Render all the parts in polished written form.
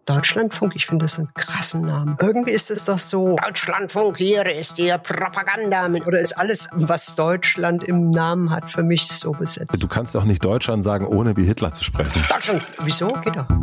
Deutschlandfunk, ich finde das einen krassen Namen. Irgendwie ist es doch so, Deutschlandfunk, hier ist die Propaganda. Oder ist alles, was Deutschland im Namen hat, für mich so besetzt. Du kannst doch nicht Deutschland sagen, ohne wie Hitler zu sprechen. Deutschland, wieso? Geht doch.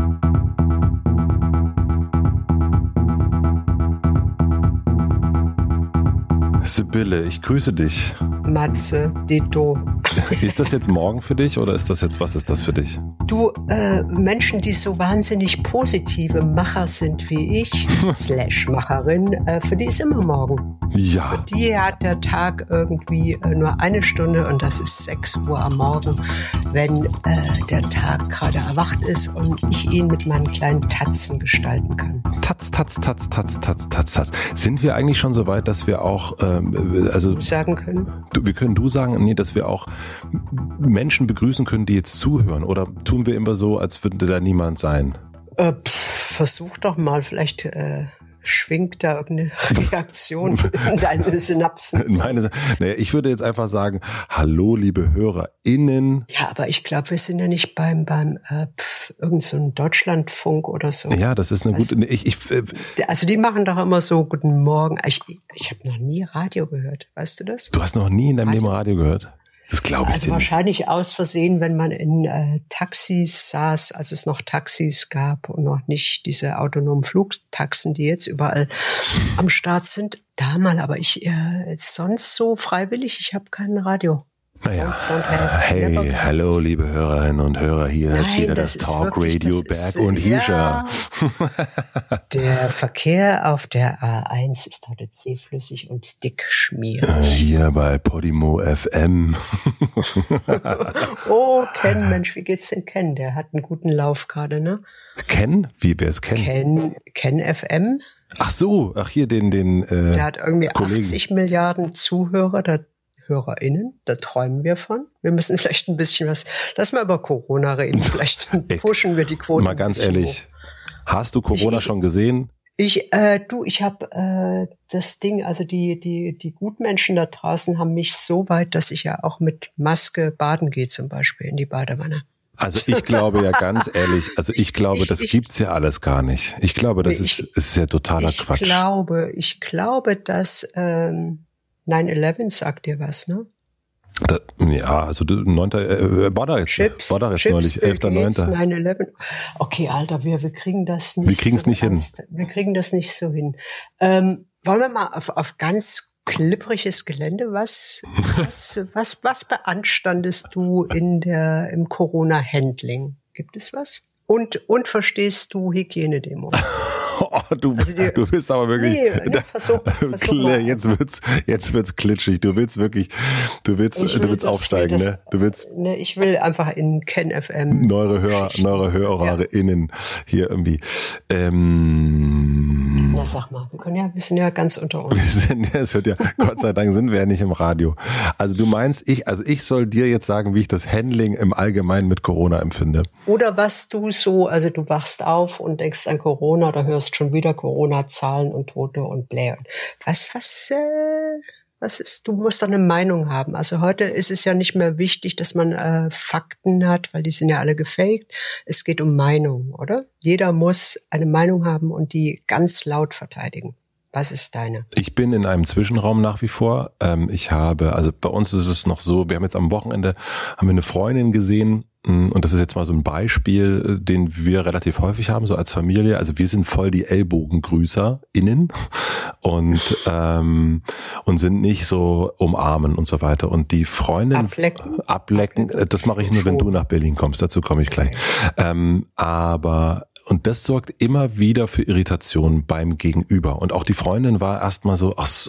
Sibylle, ich grüße dich. Matze, Dito. Ist das jetzt morgen für dich oder ist das jetzt, was ist das für dich? Du, Menschen, die so wahnsinnig positive Macher sind wie ich, Macherin, für die ist immer morgen. Ja. Für die hat der Tag irgendwie nur eine Stunde und das ist 6 Uhr am Morgen, wenn der Tag gerade erwacht ist und ich ihn mit meinen kleinen Tatzen gestalten kann. Tatz, tatz, tatz, tatz, tatz, tatz, tatz. Sind wir eigentlich schon so weit, dass wir auch, sagen können? Wir können du sagen, nee, dass wir auch Menschen begrüßen können, die jetzt zuhören? Oder tun wir immer so, als würde da niemand sein? Versuch doch mal, vielleicht schwingt da irgendeine Reaktion in deine Synapsen. Ich würde jetzt einfach sagen, hallo liebe HörerInnen. Ja, aber ich glaube, wir sind ja nicht beim irgend so ein Deutschlandfunk oder so. Ja, das ist eine gute... Also die machen doch immer so, guten Morgen. Ich habe noch nie Radio gehört, weißt du das? Du hast noch nie in deinem Leben Radio gehört? Das glaube ich also dir wahrscheinlich nicht. Aus Versehen, wenn man in Taxis saß, als es noch Taxis gab und noch nicht diese autonomen Flugtaxen, die jetzt überall am Start sind. Da mal, aber ich sonst so freiwillig, ich habe kein Radio. Naja, hey, hallo liebe Hörerinnen und Hörer, hier ist wieder das Talk Radio Berg und Hiescher. Ja. Der Verkehr auf der A1 ist heute zähflüssig und dick schmierig. Hier bei Podimo FM. Oh, Ken, Mensch, wie geht's denn Ken? Der hat einen guten Lauf gerade, ne? Ken? Wie, wer ist Ken? Ken FM. Ach so, hier den der hat irgendwie Kollegen. 80 Milliarden Zuhörer, HörerInnen, da träumen wir von. Wir müssen vielleicht ein bisschen lass mal über Corona reden, vielleicht pushen wir die Quote. Mal ganz ehrlich, hast du Corona schon gesehen? Ich habe das Ding, also die Gutmenschen da draußen haben mich so weit, dass ich ja auch mit Maske baden gehe zum Beispiel in die Badewanne. Also ich glaube ja ganz ehrlich, das gibt's ja alles gar nicht. Ich glaube, das ist ja totaler Quatsch. Ich glaube, dass 9/11 sagt dir was, ne? Ja, also 9. war da jetzt neulich, 11.9. 9/11. Okay, Alter, wir kriegen das nicht. Wir kriegen es nicht hin. Wir kriegen das nicht so hin. Wollen wir mal auf ganz klippriges Gelände, was beanstandest du im Corona-Handling? Gibt es was? Und verstehst du Hygienedemo? Oh, du bist aber wirklich. Versuch jetzt wird's klitschig. Du willst aufsteigen, ne? Ich will einfach in Ken FM. Neue HörerInnen hier irgendwie. Na, sag mal, wir sind ja ganz unter uns. Gott sei Dank sind wir ja nicht im Radio. Also du meinst, ich soll dir jetzt sagen, wie ich das Handling im Allgemeinen mit Corona empfinde. Oder was du so, also du wachst auf und denkst an Corona, da hörst schon wieder Corona-Zahlen und Tote und Bläh. Was ist, du musst da eine Meinung haben. Also heute ist es ja nicht mehr wichtig, dass man Fakten hat, weil die sind ja alle gefaked. Es geht um Meinung, oder? Jeder muss eine Meinung haben und die ganz laut verteidigen. Was ist deine? Ich bin in einem Zwischenraum nach wie vor. Also bei uns ist es noch so, wir haben jetzt am Wochenende, eine Freundin gesehen, und das ist jetzt mal so ein Beispiel, den wir relativ häufig haben, so als Familie. Also wir sind voll die EllbogengrüßerInnen und sind nicht so umarmen und so weiter. Und die Freundin ablecken, das mache ich nur, wenn du nach Berlin kommst. Dazu komme ich gleich. Und das sorgt immer wieder für Irritation beim Gegenüber. Und auch die Freundin war erstmal so, das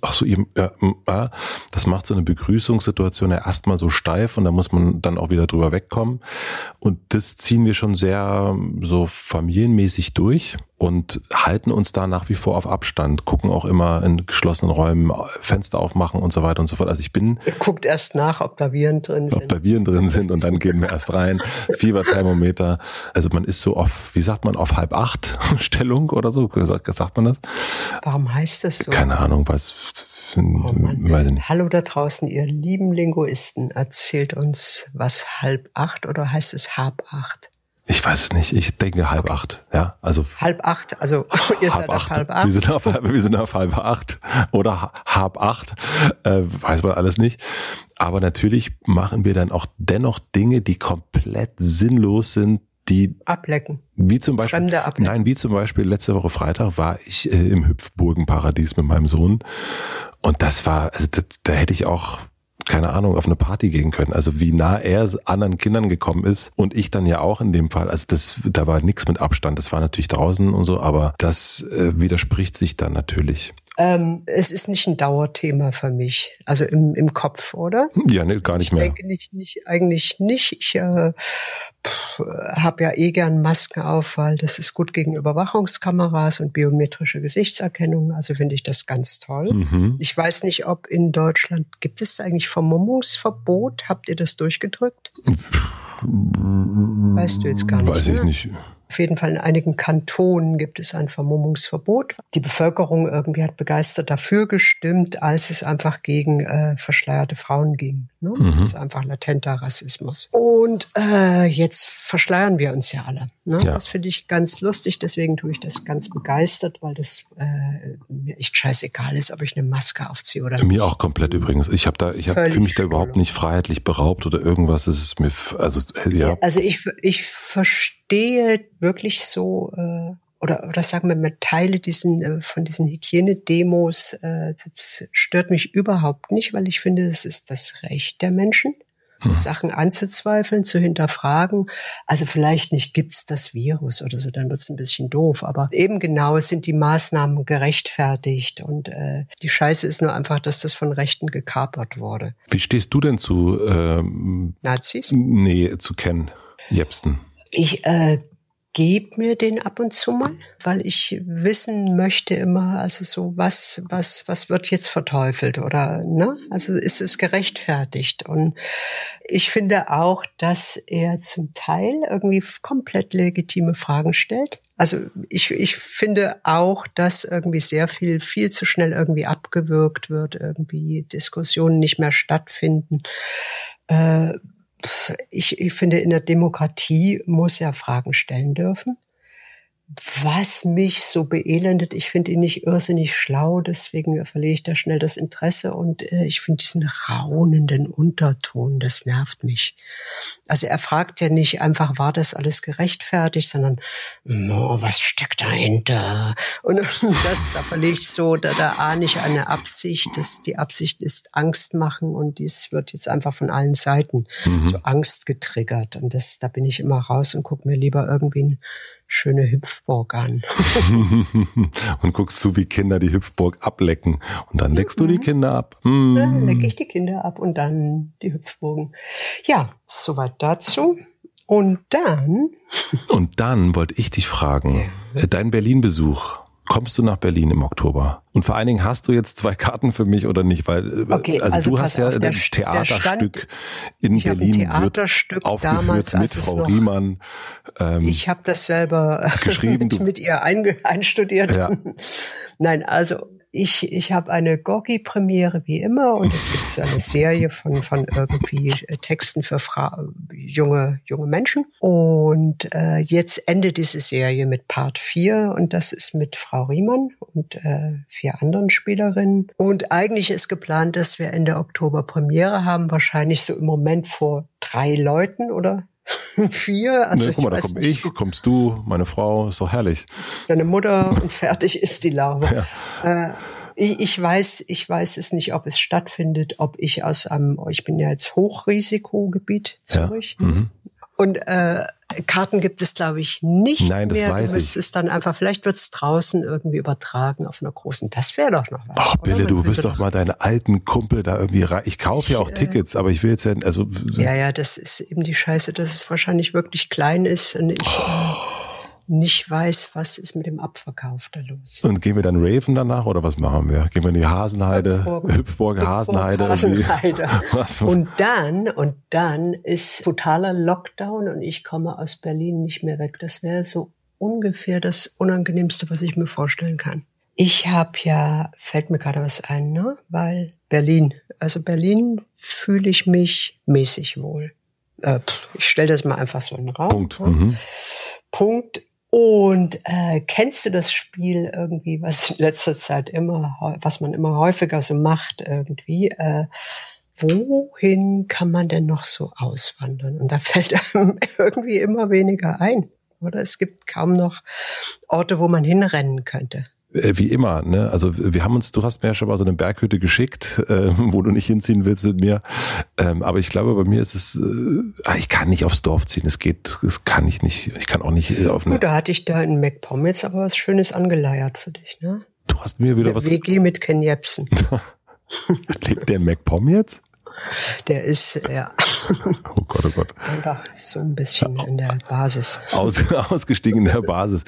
macht so eine Begrüßungssituation ja erstmal so steif und da muss man dann auch wieder drüber wegkommen. Und das ziehen wir schon sehr so familienmäßig durch und halten uns da nach wie vor auf Abstand, gucken auch immer in geschlossenen Räumen, Fenster aufmachen und so weiter und so fort. Also Ihr guckt erst nach, ob da Viren drin sind. Und dann gehen wir erst rein. Fieberthermometer. Also man ist so auf 7:30 Stellung oder so, sagt man das? Warum heißt das so? Keine Ahnung, weiß ich nicht. Hallo da draußen, ihr lieben Linguisten, erzählt uns, was 7:30 oder heißt es 7:30? Ich weiß es nicht. Ich denke 7:30. Ja, also 7:30. Also ihr seid auf 7:30. Wir sind auf 7:30 oder 7:30. Weiß man alles nicht. Aber natürlich machen wir dann auch dennoch Dinge, die komplett sinnlos sind, die ablecken. Wie zum Beispiel, Fremde ablecken. Nein, wie zum Beispiel letzte Woche Freitag war ich im Hüpfburgenparadies mit meinem Sohn. Und das war, also da hätte ich auch, keine Ahnung, auf eine Party gehen können. Also wie nah er anderen Kindern gekommen ist und ich dann ja auch in dem Fall. Also da war nichts mit Abstand. Das war natürlich draußen und so, aber das widerspricht sich dann natürlich. Es ist nicht ein Dauerthema für mich, also im Kopf, oder? Ja, ne, gar nicht mehr. Ich denke eigentlich nicht. Ich habe ja gern Masken auf, weil das ist gut gegen Überwachungskameras und biometrische Gesichtserkennung. Also finde ich das ganz toll. Mhm. Ich weiß nicht, ob in Deutschland, gibt es da eigentlich Vermummungsverbot? Habt ihr das durchgedrückt? Weißt du jetzt gar nicht. Weiß ich nicht. Auf jeden Fall in einigen Kantonen gibt es ein Vermummungsverbot. Die Bevölkerung irgendwie hat begeistert dafür gestimmt, als es einfach gegen verschleierte Frauen ging. Ne? Das ist einfach latenter Rassismus. Und jetzt verschleiern wir uns ja alle. Ne? Ja. Das finde ich ganz lustig, deswegen tue ich das ganz begeistert, weil das mir echt scheißegal ist, ob ich eine Maske aufziehe oder nicht. Mir auch komplett übrigens. Ich fühle mich da überhaupt nicht freiheitlich beraubt oder irgendwas. Es ist mir, also ja. Also ich verstehe wirklich so, oder sagen wir mal, Teile von diesen Hygienedemos, das stört mich überhaupt nicht, weil ich finde, das ist das Recht der Menschen, Sachen anzuzweifeln, zu hinterfragen. Also vielleicht nicht gibt's das Virus oder so, dann wird's ein bisschen doof. Aber eben genau sind die Maßnahmen gerechtfertigt. Und die Scheiße ist nur einfach, dass das von Rechten gekapert wurde. Wie stehst du denn zu Nazis? Nee, zu Ken Jebsen. Ich gebe mir den ab und zu mal, weil ich wissen möchte immer, also so was wird jetzt verteufelt oder, ne? Also ist es gerechtfertigt? Und ich finde auch, dass er zum Teil irgendwie komplett legitime Fragen stellt. Also ich finde auch, dass irgendwie sehr viel zu schnell irgendwie abgewürgt wird, irgendwie Diskussionen nicht mehr stattfinden. Ich finde, in der Demokratie muss er Fragen stellen dürfen. Was mich so beelendet, ich finde ihn nicht irrsinnig schlau, deswegen verliere ich da schnell das Interesse und ich finde diesen raunenden Unterton, das nervt mich. Also er fragt ja nicht einfach, war das alles gerechtfertigt, sondern was steckt dahinter? Und da verliere ich so, da ahne ich eine Absicht, die Absicht ist Angst machen und dies wird jetzt einfach von allen Seiten so Angst getriggert und da bin ich immer raus und gucke mir lieber irgendwie ein schöne Hüpfburg an. Und guckst zu, wie Kinder die Hüpfburg ablecken. Und dann leckst du die Kinder ab. Dann lecke ich die Kinder ab und dann die Hüpfburgen. Ja, soweit dazu. Und dann wollte ich dich fragen, dein Berlin-Besuch. Kommst du nach Berlin im Oktober? Und vor allen Dingen, hast du jetzt 2 Karten für mich oder nicht? Weil also du hast ja ein Theaterstück in Berlin wird aufgeführt mit Frau Riemann. Ich habe das selber geschrieben, mit ihr einstudiert. Ja. Nein, also ich habe eine Gorki-Premiere wie immer und es gibt so eine Serie von irgendwie Texten für junge Menschen. Und jetzt endet diese Serie mit Part 4 und das ist mit Frau Riemann und 4 anderen Spielerinnen. Und eigentlich ist geplant, dass wir Ende Oktober Premiere haben, wahrscheinlich so im Moment vor 3 Leuten oder 4. Also guck mal, da komm ich, kommst du, meine Frau, ist doch herrlich. Deine Mutter und fertig ist die Laube. Ja. Ich weiß es nicht, ob es stattfindet, ob ich ich bin ja jetzt Hochrisikogebiet Zürich. Ja. Und Karten gibt es, glaube ich, nicht. Nein, das mehr. weiß Du müsstest es dann einfach, vielleicht wird es draußen irgendwie übertragen auf einer großen. Das wäre doch noch was. Ach, Bille, du wirst doch mal deine alten Kumpel da irgendwie rein. Ich kaufe ja auch Tickets, aber ich will jetzt ja, also. Ja, das ist eben die Scheiße, dass es wahrscheinlich wirklich klein ist und ich nicht weiß, was ist mit dem Abverkauf da los. Und gehen wir dann raven danach oder was machen wir? Gehen wir in die Hasenheide, Hüpfburger Hasenheide? Und dann ist totaler Lockdown und ich komme aus Berlin nicht mehr weg. Das wäre so ungefähr das Unangenehmste, was ich mir vorstellen kann. Ich habe fällt mir gerade was ein, ne? Weil Berlin fühle ich mich mäßig wohl. Ich stelle das mal einfach so in den Raum. Punkt. Punkt. Und kennst du das Spiel irgendwie, was in letzter Zeit was man immer häufiger so macht irgendwie? Wohin kann man denn noch so auswandern? Und da fällt einem irgendwie immer weniger ein, oder? Es gibt kaum noch Orte, wo man hinrennen könnte. Wie immer, ne? Also du hast mir ja schon mal so eine Berghütte geschickt, wo du nicht hinziehen willst mit mir. Aber ich glaube, bei mir ist es, ich kann nicht aufs Dorf ziehen. Das kann ich nicht. Ich kann auch nicht auf eine. Gut, da hatte ich da in MacPom jetzt aber was Schönes angeleiert für dich, ne? Du hast mir wieder was. WG mit Ken Jebsen. Lebt der in MacPom jetzt? Der ist, ja. Oh Gott, oh Gott. Einfach so ein bisschen in der Basis. Ausgestiegen in der Basis.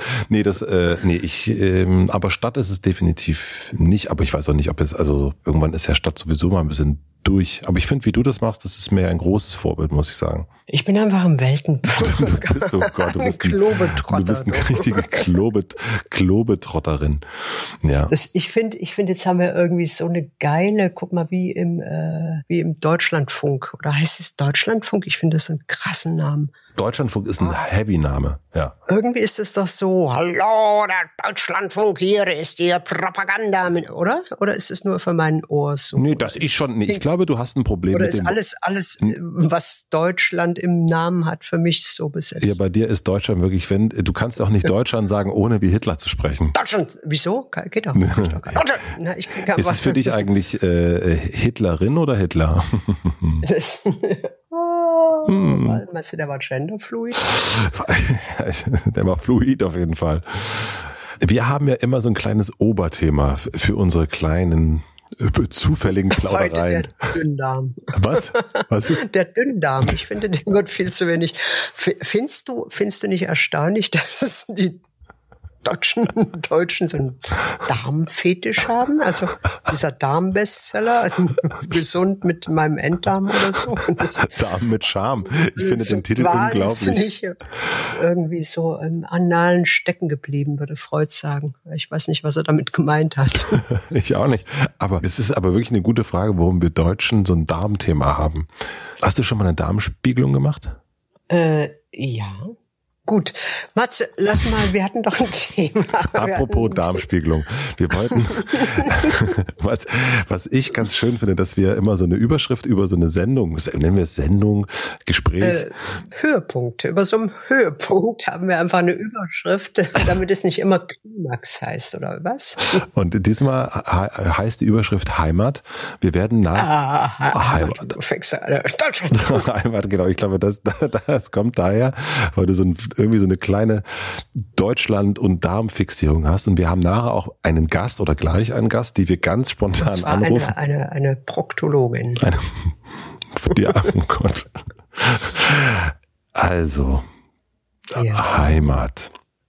Aber Stadt ist es definitiv nicht. Aber ich weiß auch nicht, ob irgendwann ist ja Stadt sowieso mal ein bisschen durch. Aber ich finde, wie du das machst, das ist mir ein großes Vorbild, muss ich sagen. Ich bin einfach ein Weltenbürger. Du bist eine richtige Globetrotterin. Ja. Ich finde, jetzt haben wir irgendwie so eine geile, guck mal, wie im Deutschlandfunk. Oder heißt es Deutschlandfunk? Ich finde das einen krassen Namen. Deutschlandfunk ist ein Heavy-Name, ja. Irgendwie ist es doch so, hallo, der Deutschlandfunk, hier ist die Propaganda, oder? Oder ist es nur für mein Ohr so? Nee, ich glaube, du hast ein Problem oder mit dem... Oder ist alles, was Deutschland im Namen hat, für mich so besetzt? Ja, bei dir ist Deutschland wirklich, du kannst auch nicht Deutschland sagen, ohne wie Hitler zu sprechen. Deutschland, wieso? Geht doch nicht. Deutschland, na, ich krieg ist es für dich eigentlich Hitlerin oder Hitler? Meinst du, der war genderfluid? Der war fluid auf jeden Fall. Wir haben ja immer so ein kleines Oberthema für unsere kleinen zufälligen Plaudereien. Heute der Dünndarm. Was? Was ist? Der Dünndarm. Ich finde, den wird viel zu wenig. Findest du nicht erstaunlich, dass die Deutschen so einen Darmfetisch haben? Also dieser Darmbestseller, gesund mit meinem Enddarm oder so. Darm mit Charme. Ich finde den Titel unglaublich. Irgendwie so im Analen stecken geblieben, würde Freud sagen. Ich weiß nicht, was er damit gemeint hat. Ich auch nicht. Aber es ist aber wirklich eine gute Frage, warum wir Deutschen so ein Darmthema haben. Hast du schon mal eine Darmspiegelung gemacht? Ja. Gut, Matze, lass mal, wir hatten doch ein Thema. Apropos Darmspiegelung. Wir wollten, was ich ganz schön finde, dass wir immer so eine Überschrift über so eine Sendung, nennen wir es Sendung, Gespräch. Höhepunkte. Über so einen Höhepunkt haben wir einfach eine Überschrift, damit es nicht immer Klimax heißt, oder was? Und diesmal heißt die Überschrift Heimat. Wir werden nach Heimat. Deutschland. Heimat, genau. Ich glaube, das kommt daher, weil du irgendwie so eine kleine Deutschland- und Darmfixierung hast. Und wir haben nachher auch einen Gast oder gleich einen Gast, die wir ganz spontan anrufen. Eine Proktologin. Ja, oh Gott. Also, ja. Heimat.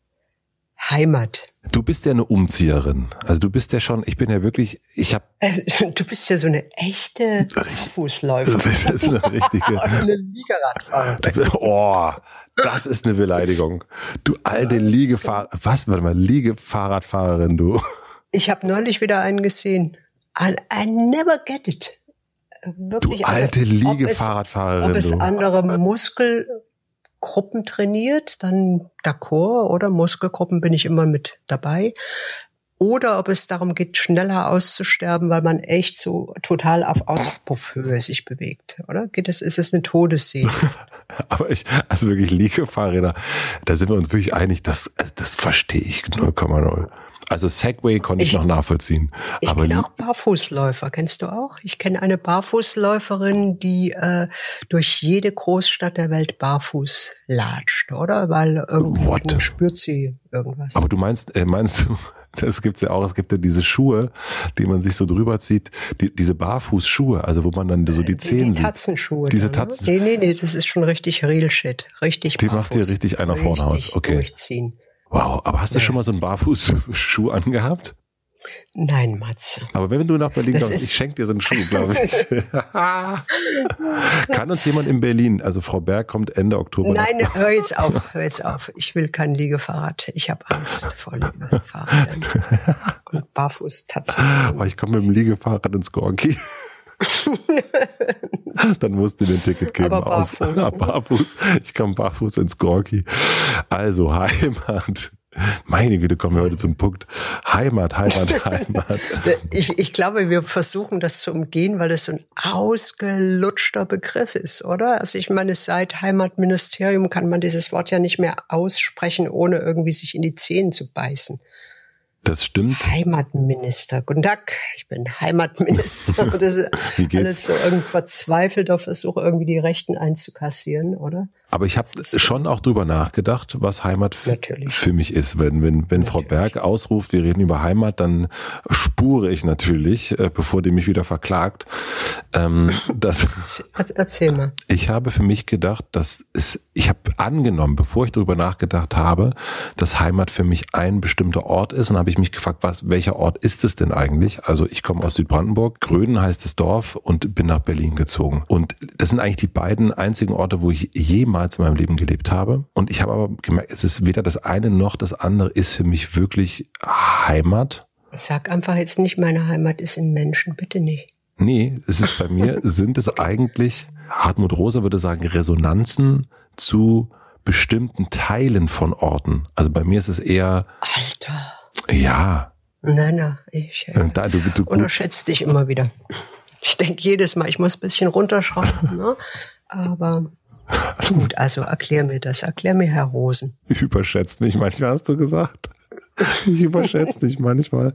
Du bist ja eine Umzieherin. Also du bist ja schon, ich bin ja wirklich, du bist ja so eine echte Fußläuferin. Du bist eine richtige. Eine Liegeradfahrerin. Oh, das ist eine Beleidigung. Du alte Liegefahrradfahrerin, du. Ich habe neulich wieder einen gesehen. I never get it. Wirklich, du alte Liegefahrradfahrerin, ob es andere Muskelgruppen trainiert, dann d'accord, oder Muskelgruppen bin ich immer mit dabei. Oder ob es darum geht, schneller auszusterben, weil man echt so total auf Auspuffhöhe sich bewegt, oder? Ist es eine Todesseele? Aber also wirklich Liegefahrräder, da sind wir uns wirklich einig, das verstehe ich 0,0. Also Segway konnte ich noch nachvollziehen. Ich kenne auch Barfußläufer, kennst du auch? Ich kenne eine Barfußläuferin, die durch jede Großstadt der Welt barfuß latscht, oder? Weil irgendwo spürt sie irgendwas. Aber du meinst du, das gibt's ja auch, es gibt ja diese Schuhe, die man sich so drüber zieht, diese Barfußschuhe, also wo man dann so die Zehen sieht. Die Tatzenschuhe. Diese Tatzen. Nee, das ist schon richtig Real Shit. Richtig die barfuß. Die macht dir richtig einer vorne Haus. Okay. Durchziehen. Wow, aber hast du schon mal so einen Barfußschuh angehabt? Nein, Matze. Aber wenn du nach Berlin kommst, ich schenke dir so einen Schuh, glaube ich. Kann uns jemand in Berlin, also Frau Berg kommt Ende Oktober. Nein, hör jetzt auf. Ich will kein Liegefahrrad. Ich habe Angst vor Liegefahrrädern. Und Barfußtatzen. Oh, ich komme mit dem Liegefahrrad ins Gorki. Dann musst du dir ein Ticket geben. Aber barfuß. Barfuß. Ich komme barfuß ins Gorki. Also Heimat. Meine Güte, kommen wir heute zum Punkt. Heimat. Ich glaube, wir versuchen das zu umgehen, weil das so ein ausgelutschter Begriff ist, oder? Also ich meine, seit Heimatministerium kann man dieses Wort ja nicht mehr aussprechen, ohne irgendwie sich in die Zähne zu beißen. Das stimmt. Heimatminister. Guten Tag, ich bin Heimatminister. Das ist alles so ein verzweifelter Versuch, irgendwie die Rechten einzukassieren, oder? Aber ich habe schon auch drüber nachgedacht, was Heimat für mich ist. Wenn Frau Berg ausruft, wir reden über Heimat, dann spure ich natürlich, bevor die mich wieder verklagt. Erzähl mal. Ich habe für mich gedacht, ich habe angenommen, bevor ich darüber nachgedacht habe, dass Heimat für mich ein bestimmter Ort ist. Und habe ich mich gefragt, welcher Ort ist es denn eigentlich? Also ich komme aus Südbrandenburg, Gröden heißt das Dorf, und bin nach Berlin gezogen. Und das sind eigentlich die beiden einzigen Orte, wo ich jemals in meinem Leben gelebt habe. Und ich habe aber gemerkt, es ist weder das eine noch das andere ist für mich wirklich Heimat. Sag einfach jetzt nicht, meine Heimat ist in Menschen, bitte nicht. Nee, es ist bei mir, sind es eigentlich, Hartmut Rosa würde sagen, Resonanzen zu bestimmten Teilen von Orten. Also bei mir ist es eher... Alter. Ja. Nein, ich du unterschätze dich immer wieder. Ich denke jedes Mal, ich muss ein bisschen runterschrauben, ne? Aber... Gut, also erklär mir, Herr Rosen. Überschätzt mich manchmal, hast du gesagt. Ich überschätze dich manchmal.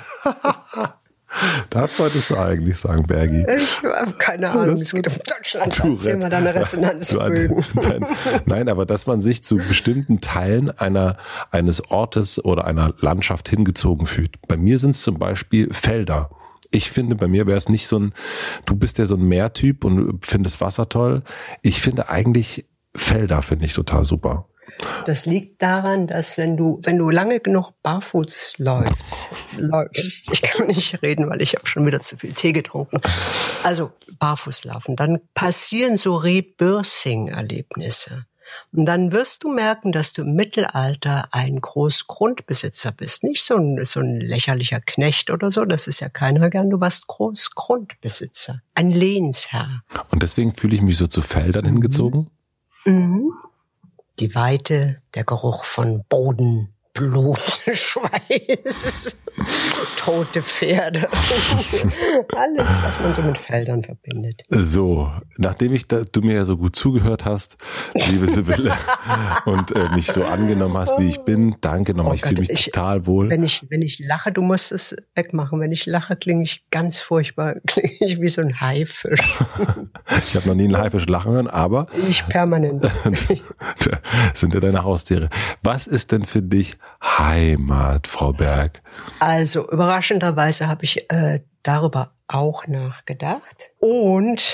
Das wolltest du eigentlich sagen, Bergi. Ich habe keine Ahnung, es geht um Deutschland. Erzähl mal deine Resonanzbögen. Nein, aber dass man sich zu bestimmten Teilen eines Ortes oder einer Landschaft hingezogen fühlt. Bei mir sind es zum Beispiel Felder. Ich finde, bei mir wäre es nicht du bist ja so ein Meertyp und findest Wasser toll. Ich finde eigentlich Felder finde ich total super. Das liegt daran, dass wenn du lange genug barfuß läufst, ich kann nicht reden, weil ich habe schon wieder zu viel Tee getrunken. Also barfuß laufen, dann passieren so Rebirthing-Erlebnisse. Und dann wirst du merken, dass du im Mittelalter ein Großgrundbesitzer bist. Nicht so ein lächerlicher Knecht oder so, das ist ja keiner gern. Du warst Großgrundbesitzer, ein Lehnsherr. Und deswegen fühle ich mich so zu Feldern hingezogen? Mhm. Die Weite, der Geruch von Boden, Blut, Schweiß, tote Pferde. Alles, was man so mit Feldern verbindet. So, nachdem du mir ja so gut zugehört hast, liebe Sibylle, und mich so angenommen hast, wie ich bin, danke nochmal, ich fühle mich total wohl. Wenn ich lache, du musst es wegmachen. Wenn ich lache, klinge ich ganz furchtbar, klinge ich wie so ein Haifisch. Ich habe noch nie einen Haifisch lachen hören, aber... Ich permanent. Sind ja deine Haustiere. Was ist denn für dich Heimat, Frau Berg? Also überraschenderweise habe ich darüber auch nachgedacht und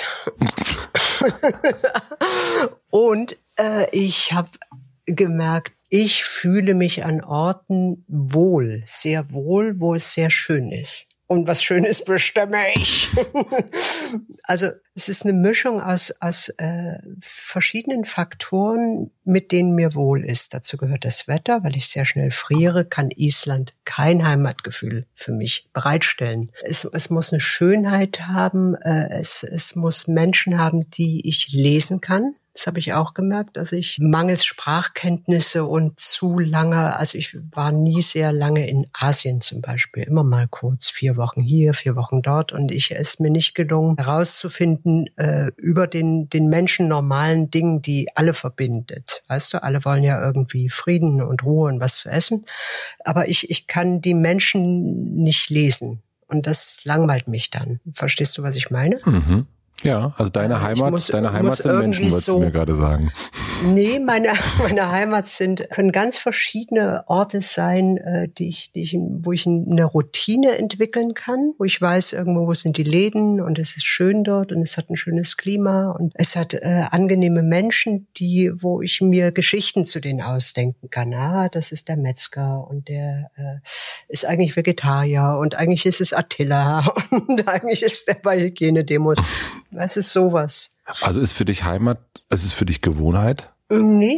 ich habe gemerkt, ich fühle mich an Orten wohl, sehr wohl, wo es sehr schön ist. Und was Schönes bestimme ich. Also es ist eine Mischung aus verschiedenen Faktoren, mit denen mir wohl ist. Dazu gehört das Wetter, weil ich sehr schnell friere, kann Island kein Heimatgefühl für mich bereitstellen. Es muss eine Schönheit haben, es muss Menschen haben, die ich lesen kann. Das habe ich auch gemerkt, dass ich mangels Sprachkenntnisse und also ich war nie sehr lange in Asien zum Beispiel, immer mal kurz 4 Wochen hier, 4 Wochen dort, und es ist mir nicht gelungen, herauszufinden über den Menschen normalen Dingen, die alle verbindet. Weißt du, alle wollen ja irgendwie Frieden und Ruhe und was zu essen, aber ich kann die Menschen nicht lesen und das langweilt mich dann. Verstehst du, was ich meine? Mhm. Ja, also deine Heimat sind Menschen, wolltest du mir gerade sagen. Nee, meine Heimat können ganz verschiedene Orte sein, wo ich eine Routine entwickeln kann, wo ich weiß, irgendwo, wo sind die Läden und es ist schön dort und es hat ein schönes Klima und es hat angenehme Menschen, wo ich mir Geschichten zu denen ausdenken kann. Das ist der Metzger und der ist eigentlich Vegetarier und eigentlich ist es Attila und eigentlich ist der bei Hygienedemos. Was ist sowas? Also ist für dich Heimat, ist es für dich Gewohnheit? Nee,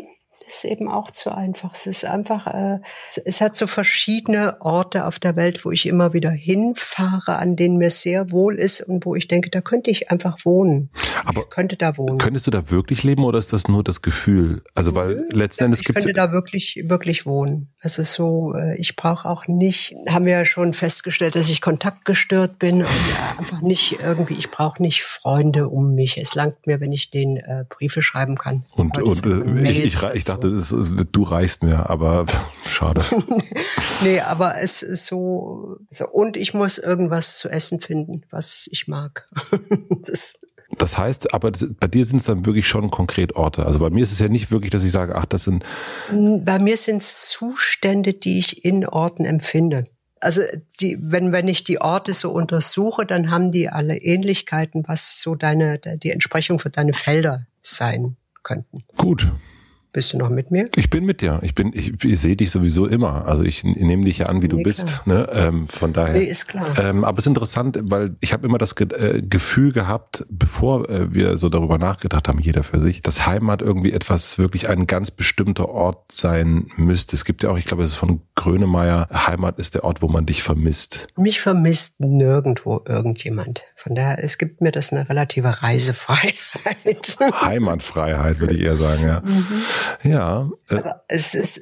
ist eben auch zu einfach. Es ist einfach, es hat so verschiedene Orte auf der Welt, wo ich immer wieder hinfahre, an denen mir sehr wohl ist und wo ich denke, da könnte ich einfach wohnen. Aber ich könnte da wohnen. Könntest du da wirklich leben oder ist das nur das Gefühl? Also weil letzten Endes gibt's... Ich könnte da wirklich wohnen. Es ist so, ich brauche auch nicht, haben wir ja schon festgestellt, dass ich kontaktgestört bin und einfach nicht irgendwie, ich brauche nicht Freunde um mich. Es langt mir, wenn ich denen Briefe schreiben kann. Und ich dachte, du reichst mir, aber schade. Nee, aber es ist so, und ich muss irgendwas zu essen finden, was ich mag. Das heißt, aber bei dir sind es dann wirklich schon konkret Orte. Also bei mir ist es ja nicht wirklich, dass ich sage, ach, das sind... Bei mir sind es Zustände, die ich in Orten empfinde. Also wenn ich die Orte so untersuche, dann haben die alle Ähnlichkeiten, was so die Entsprechung für deine Felder sein könnten. Gut. Bist du noch mit mir? Ich bin mit dir. Ich sehe dich sowieso immer. Also ich nehme dich ja an, wie du bist. Ne? Von daher. Nee, ist klar. Aber es ist interessant, weil ich habe immer das Gefühl gehabt, bevor wir so darüber nachgedacht haben, jeder für sich, dass Heimat irgendwie wirklich ein ganz bestimmter Ort sein müsste. Es gibt ja auch, ich glaube, es ist von Grönemeyer, Heimat ist der Ort, wo man dich vermisst. Mich vermisst nirgendwo irgendjemand. Von daher, es gibt mir das eine relative Reisefreiheit. Heimatfreiheit, würde ich eher sagen, ja. Mhm. Ja. Aber es ist,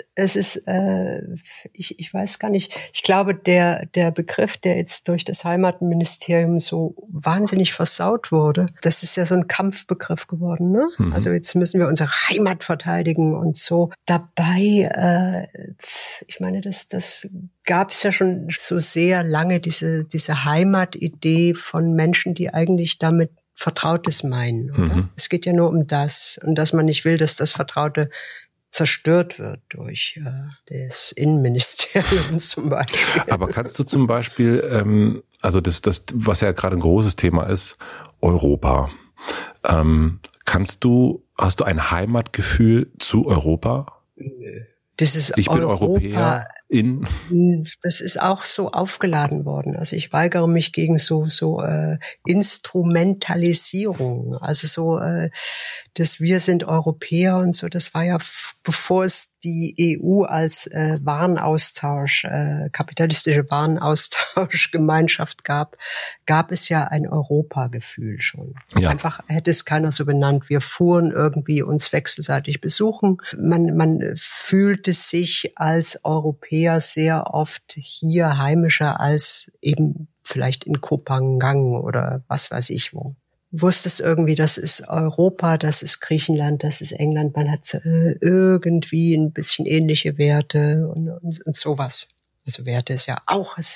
ich weiß gar nicht. Ich glaube, der Begriff, der jetzt durch das Heimatministerium so wahnsinnig versaut wurde, das ist ja so ein Kampfbegriff geworden, ne? Mhm. Also jetzt müssen wir unsere Heimat verteidigen und so. Dabei, ich meine, das gab es ja schon so sehr lange, diese Heimatidee von Menschen, die eigentlich damit Vertrautes meinen, oder? Mhm. Es geht ja nur um das und dass man nicht will, dass das Vertraute zerstört wird durch das Innenministerium zum Beispiel. Aber kannst du zum Beispiel, also das, was ja gerade ein großes Thema ist, Europa. Hast du ein Heimatgefühl zu Europa? Nö. Das ist ich bin Europäer Das ist auch so aufgeladen worden. Also ich weigere mich gegen so Instrumentalisierung. Also so, dass wir sind Europäer und so. Das war ja bevor es die EU als Warenaustausch, kapitalistische Warenaustauschgemeinschaft gab es ja ein Europagefühl schon. Ja. Einfach hätte es keiner so benannt. Wir fuhren irgendwie uns wechselseitig besuchen. Man fühlte sich als Europäer sehr oft hier heimischer als eben vielleicht in Kopangan oder was weiß ich wo. Wusstest irgendwie, das ist Europa, das ist Griechenland, das ist England. Man hat irgendwie ein bisschen ähnliche Werte und sowas. Also Werte ist ja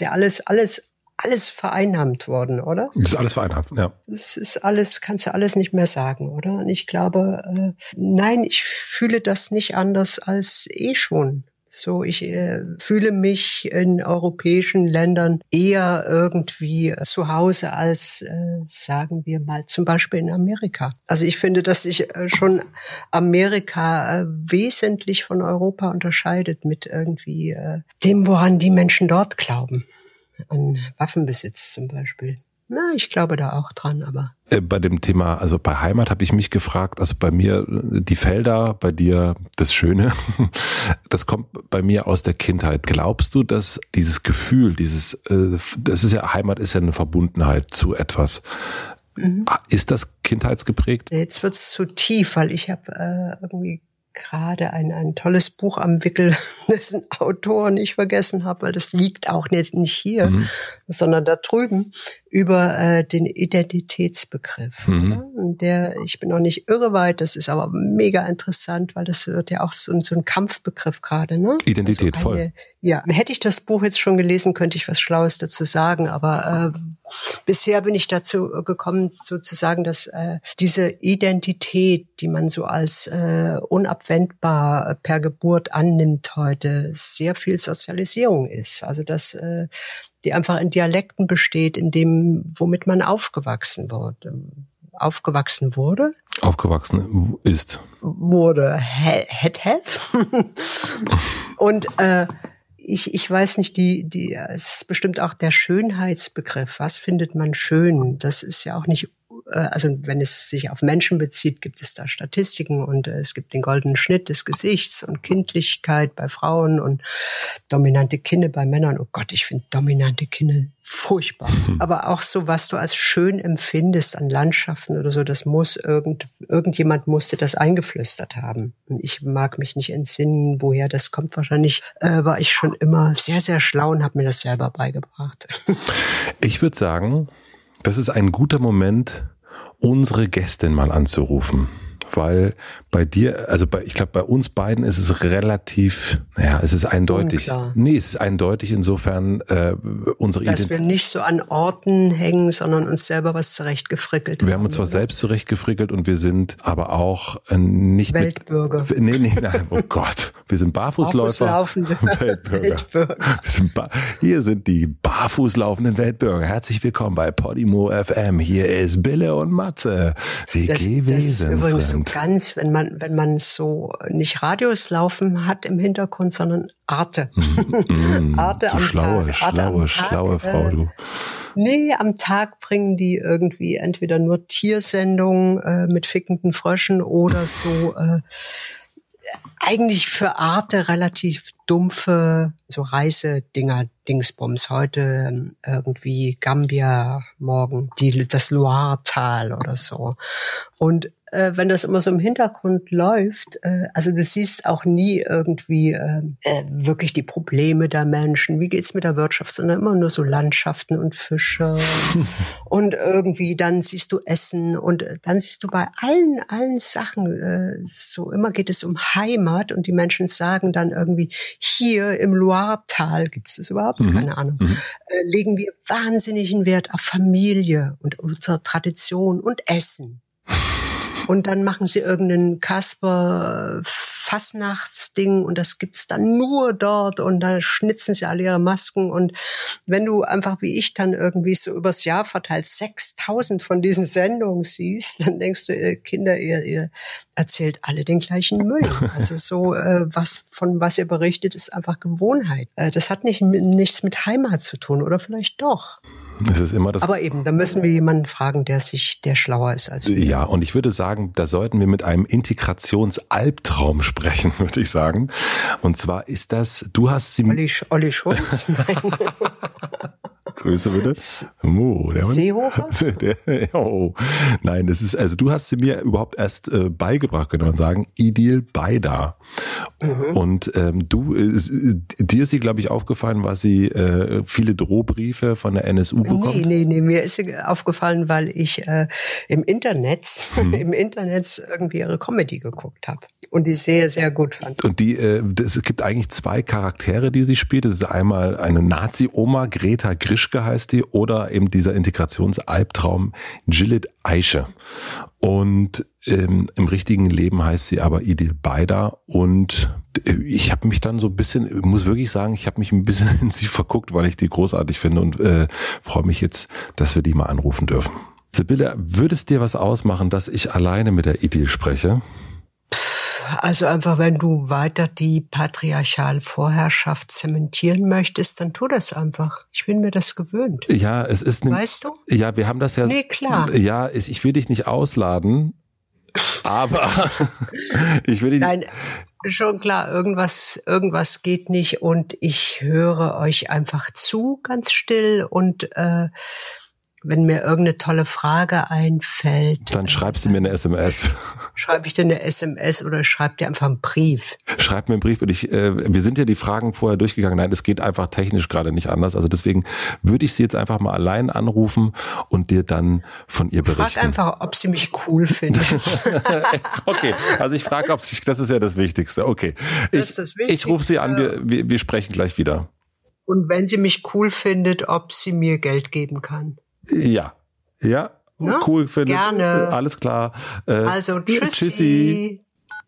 alles vereinnahmt worden, oder? Das ist alles vereinnahmt, ja. Das ist alles, kannst du alles nicht mehr sagen, oder? Und ich glaube, nein, ich fühle das nicht anders als schon. So, ich fühle mich in europäischen Ländern eher irgendwie zu Hause als, sagen wir mal, zum Beispiel in Amerika. Also ich finde, dass sich schon Amerika wesentlich von Europa unterscheidet mit irgendwie dem, woran die Menschen dort glauben. An Waffenbesitz zum Beispiel. Na, ich glaube da auch dran, aber... Bei dem Thema, also bei Heimat habe ich mich gefragt, also bei mir die Felder, bei dir das Schöne, das kommt bei mir aus der Kindheit. Glaubst du, dass dieses Gefühl, das ist ja, Heimat ist ja eine Verbundenheit zu etwas. Mhm. Ist das kindheitsgeprägt? Jetzt wird's zu tief, weil ich habe irgendwie gerade ein tolles Buch am Wickel, dessen Autor nicht vergessen habe, weil das liegt auch nicht hier, sondern da drüben, über den Identitätsbegriff. Mhm. Und ich bin auch nicht irre weit, das ist aber mega interessant, weil das wird ja auch so ein Kampfbegriff gerade, ne? Identität, also voll. Ja, hätte ich das Buch jetzt schon gelesen, könnte ich was Schlaues dazu sagen, aber bisher bin ich dazu gekommen, sozusagen, dass diese Identität, die man so als unabwendbar per Geburt annimmt heute, sehr viel Sozialisierung ist. Also dass die einfach in Dialekten besteht, in dem, womit man aufgewachsen wurde. Aufgewachsen ist. Wurde. Und ich weiß nicht, es ist bestimmt auch der Schönheitsbegriff. Was findet man schön? Das ist ja auch nicht also wenn es sich auf Menschen bezieht, gibt es da Statistiken und es gibt den goldenen Schnitt des Gesichts und Kindlichkeit bei Frauen und dominante Kinne bei Männern. Oh Gott, ich finde dominante Kinne furchtbar. Aber auch so, was du als schön empfindest an Landschaften oder so, das muss irgendjemand musste das eingeflüstert haben. Und ich mag mich nicht entsinnen, woher das kommt. Wahrscheinlich war ich schon immer sehr, sehr schlau und habe mir das selber beigebracht. Ich würde sagen, das ist ein guter Moment, unsere Gästin mal anzurufen. Weil bei dir, also ich glaube, bei uns beiden ist es relativ, es ist eindeutig. Unklar. Nee, es ist eindeutig insofern unsere Dass wir nicht so an Orten hängen, sondern uns selber was zurechtgefrickelt haben. Wir haben uns zwar selbst zurechtgefrickelt und wir sind aber auch nicht Weltbürger. Nein, oh Gott. Wir sind Barfußläufer. Weltbürger. Hier sind die barfußlaufenden Weltbürger. Herzlich willkommen bei Podimo FM. Hier ist Bille und Matze. Das ist übrigens so ganz, wenn man so nicht Radios laufen hat im Hintergrund, sondern Arte. Arte am Tag. Schlaue Frau, du. Nee, am Tag bringen die irgendwie entweder nur Tiersendungen mit fickenden Fröschen oder so eigentlich für Arte relativ dumpfe so Reisedinger-Dingsbums. Heute irgendwie Gambia, morgen das Loire-Tal oder so. Und wenn das immer so im Hintergrund läuft, also du siehst auch nie irgendwie wirklich die Probleme der Menschen, wie geht's mit der Wirtschaft, sondern immer nur so Landschaften und Fische und irgendwie dann siehst du Essen und dann siehst du bei allen Sachen, so immer geht es um Heimat und die Menschen sagen dann irgendwie, hier im Loire-Tal, gibt es überhaupt? Keine Ahnung, legen wir wahnsinnigen Wert auf Familie und unsere Tradition und Essen. Und dann machen sie irgendeinen Kasper-Fastnachtsding und das gibt's dann nur dort und da schnitzen sie alle ihre Masken. Und wenn du einfach wie ich dann irgendwie so übers Jahr verteilt 6.000 von diesen Sendungen siehst, dann denkst du, Kinder, ihr erzählt alle den gleichen Müll. Also so, was ihr berichtet, ist einfach Gewohnheit. Das hat nichts mit Heimat zu tun oder vielleicht doch. Es ist immer das. Aber eben, da müssen wir jemanden fragen, der schlauer ist als wir. Ja, und ich würde sagen, da sollten wir mit einem Integrationsalbtraum sprechen, würde ich sagen. Und zwar ist das, du hast sie... Olli Schulz? Nein. Grüße bitte. Seehofer? Nein, das ist, also du hast sie mir überhaupt erst beigebracht, könnte man sagen, Idil Baydar. Und dir ist sie, glaube ich, aufgefallen, weil sie viele Drohbriefe von der NSU bekommt? Nee, mir ist sie aufgefallen, weil ich im Internet irgendwie ihre Comedy geguckt habe und die sehr, sehr gut fand. Und es gibt eigentlich zwei Charaktere, die sie spielt. Das ist einmal eine Nazi-Oma, Greta Grischke heißt die, oder eben dieser Integrationsalbtraum Jilid Aische. Und im richtigen Leben heißt sie aber Idil Baydar und ich habe mich dann so ein bisschen, muss wirklich sagen, ich habe mich ein bisschen in sie verguckt, weil ich die großartig finde und freue mich jetzt, dass wir die mal anrufen dürfen. Sibylle, würde es dir was ausmachen, dass ich alleine mit der Idil spreche? Also einfach, wenn du weiter die patriarchale Vorherrschaft zementieren möchtest, dann tu das einfach. Ich bin mir das gewöhnt. Ja, es ist... Weißt du? Ja, wir haben das ja... Nee, klar. Ja, ich will dich nicht ausladen, aber ich will dich... Nein, schon klar, irgendwas geht nicht und ich höre euch einfach zu, ganz still und wenn mir irgendeine tolle Frage einfällt. Dann schreibst du mir eine SMS. Schreibe ich dir eine SMS oder schreib dir einfach einen Brief? Schreib mir einen Brief und wir sind ja die Fragen vorher durchgegangen. Nein, es geht einfach technisch gerade nicht anders. Also deswegen würde ich sie jetzt einfach mal allein anrufen und dir dann von ihr berichten. Frag einfach, ob sie mich cool findet. Okay, also ich frage, das ist ja das Wichtigste. Okay, das ist das Wichtigste. Ich rufe sie an, wir sprechen gleich wieder. Und wenn sie mich cool findet, ob sie mir Geld geben kann. Ja, na? Cool findet. Gerne. Alles klar. Also tschüssi.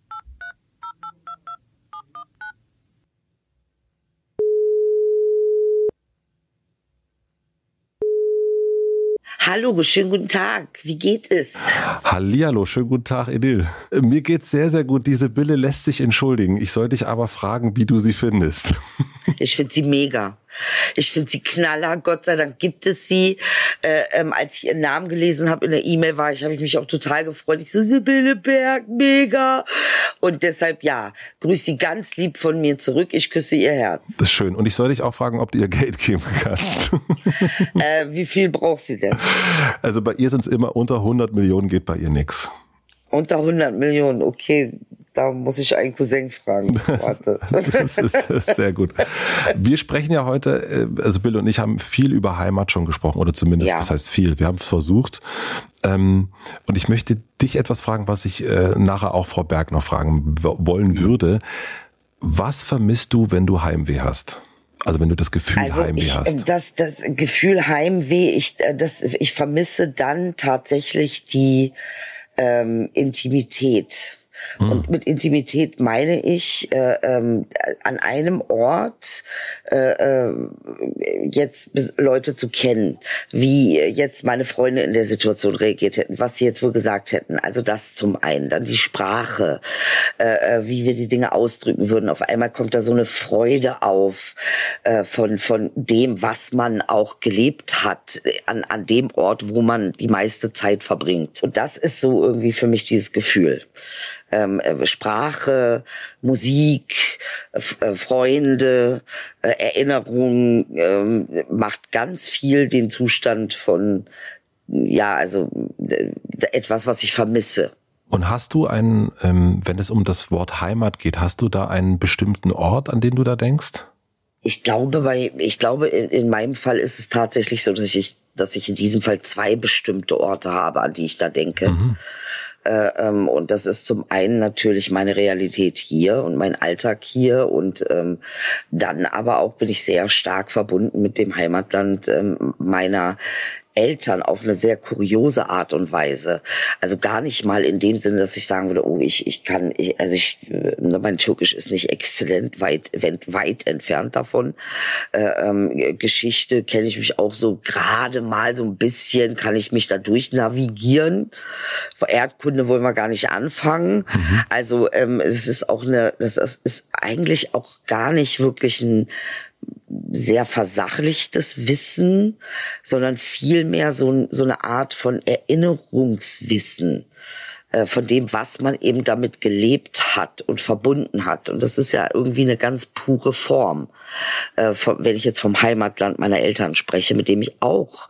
Hallo, schönen guten Tag. Wie geht es? Hallihallo, schönen guten Tag, Idil. Mir geht's sehr, sehr gut. Diese Bille lässt sich entschuldigen. Ich soll dich aber fragen, wie du sie findest. Ich finde sie mega. Ich finde sie knaller, Gott sei Dank gibt es sie. Als ich ihren Namen gelesen habe in der E-Mail habe ich mich auch total gefreut. Ich so, Sibylle Berg, mega. Und deshalb, ja, grüß sie ganz lieb von mir zurück. Ich küsse ihr Herz. Das ist schön. Und ich soll dich auch fragen, ob du ihr Geld geben kannst. Wie viel braucht sie denn? Also bei ihr sind es immer unter 100 Millionen, geht bei ihr nix. Unter 100 Millionen, okay. Da muss ich einen Cousin fragen. Warte. Das ist sehr gut. Wir sprechen ja heute, also Bill und ich haben viel über Heimat schon gesprochen, oder zumindest, das heißt viel. Wir haben es versucht. Und ich möchte dich etwas fragen, was ich nachher auch Frau Berg noch fragen wollen würde. Was vermisst du, wenn du Heimweh hast? Also wenn du das Gefühl Heimweh hast. Das Gefühl Heimweh, ich vermisse dann tatsächlich die Intimität. Und mit Intimität meine ich an einem Ort jetzt Leute zu kennen, wie jetzt meine Freunde in der Situation reagiert hätten, was sie jetzt wohl gesagt hätten. Also das zum einen, dann die Sprache, wie wir die Dinge ausdrücken würden. Auf einmal kommt da so eine Freude auf von dem, was man auch gelebt hat, an dem Ort, wo man die meiste Zeit verbringt. Und das ist so irgendwie für mich dieses Gefühl. Sprache, Musik, Freunde, Erinnerung macht ganz viel den Zustand von, etwas, was ich vermisse. Und hast du wenn es um das Wort Heimat geht, hast du da einen bestimmten Ort, an den du da denkst? Ich glaube, in meinem Fall ist es tatsächlich so, dass ich in diesem Fall 2 bestimmte Orte habe, an die ich da denke. Mhm. Und das ist zum einen natürlich meine Realität hier und mein Alltag hier und dann aber auch bin ich sehr stark verbunden mit dem Heimatland meiner Eltern auf eine sehr kuriose Art und Weise. Also gar nicht mal in dem Sinne, dass ich sagen würde, mein Türkisch ist nicht exzellent, weit entfernt davon. Geschichte kenne ich mich auch so gerade mal so ein bisschen, kann ich mich da durch navigieren. Erdkunde wollen wir gar nicht anfangen. Mhm. Also es ist auch das ist eigentlich auch gar nicht wirklich ein sehr versachlichtes Wissen, sondern vielmehr so eine Art von Erinnerungswissen von dem, was man eben damit gelebt hat und verbunden hat. Und das ist ja irgendwie eine ganz pure Form, wenn ich jetzt vom Heimatland meiner Eltern spreche, mit dem ich auch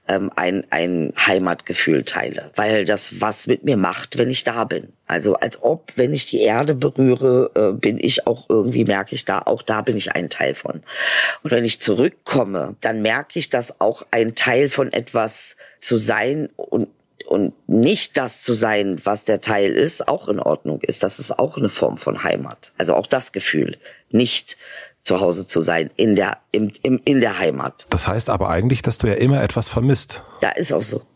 ein Heimatgefühl teile, weil das was mit mir macht, wenn ich da bin. Also als ob, wenn ich die Erde berühre, bin ich auch irgendwie, merke ich auch da bin ich ein Teil von. Und wenn ich zurückkomme, dann merke ich, dass auch ein Teil von etwas zu sein und nicht das zu sein, was der Teil ist, auch in Ordnung ist. Das ist auch eine Form von Heimat. Also auch das Gefühl, nicht zu Hause zu sein, in der Heimat. Das heißt aber eigentlich, dass du ja immer etwas vermisst. Ja, ist auch so.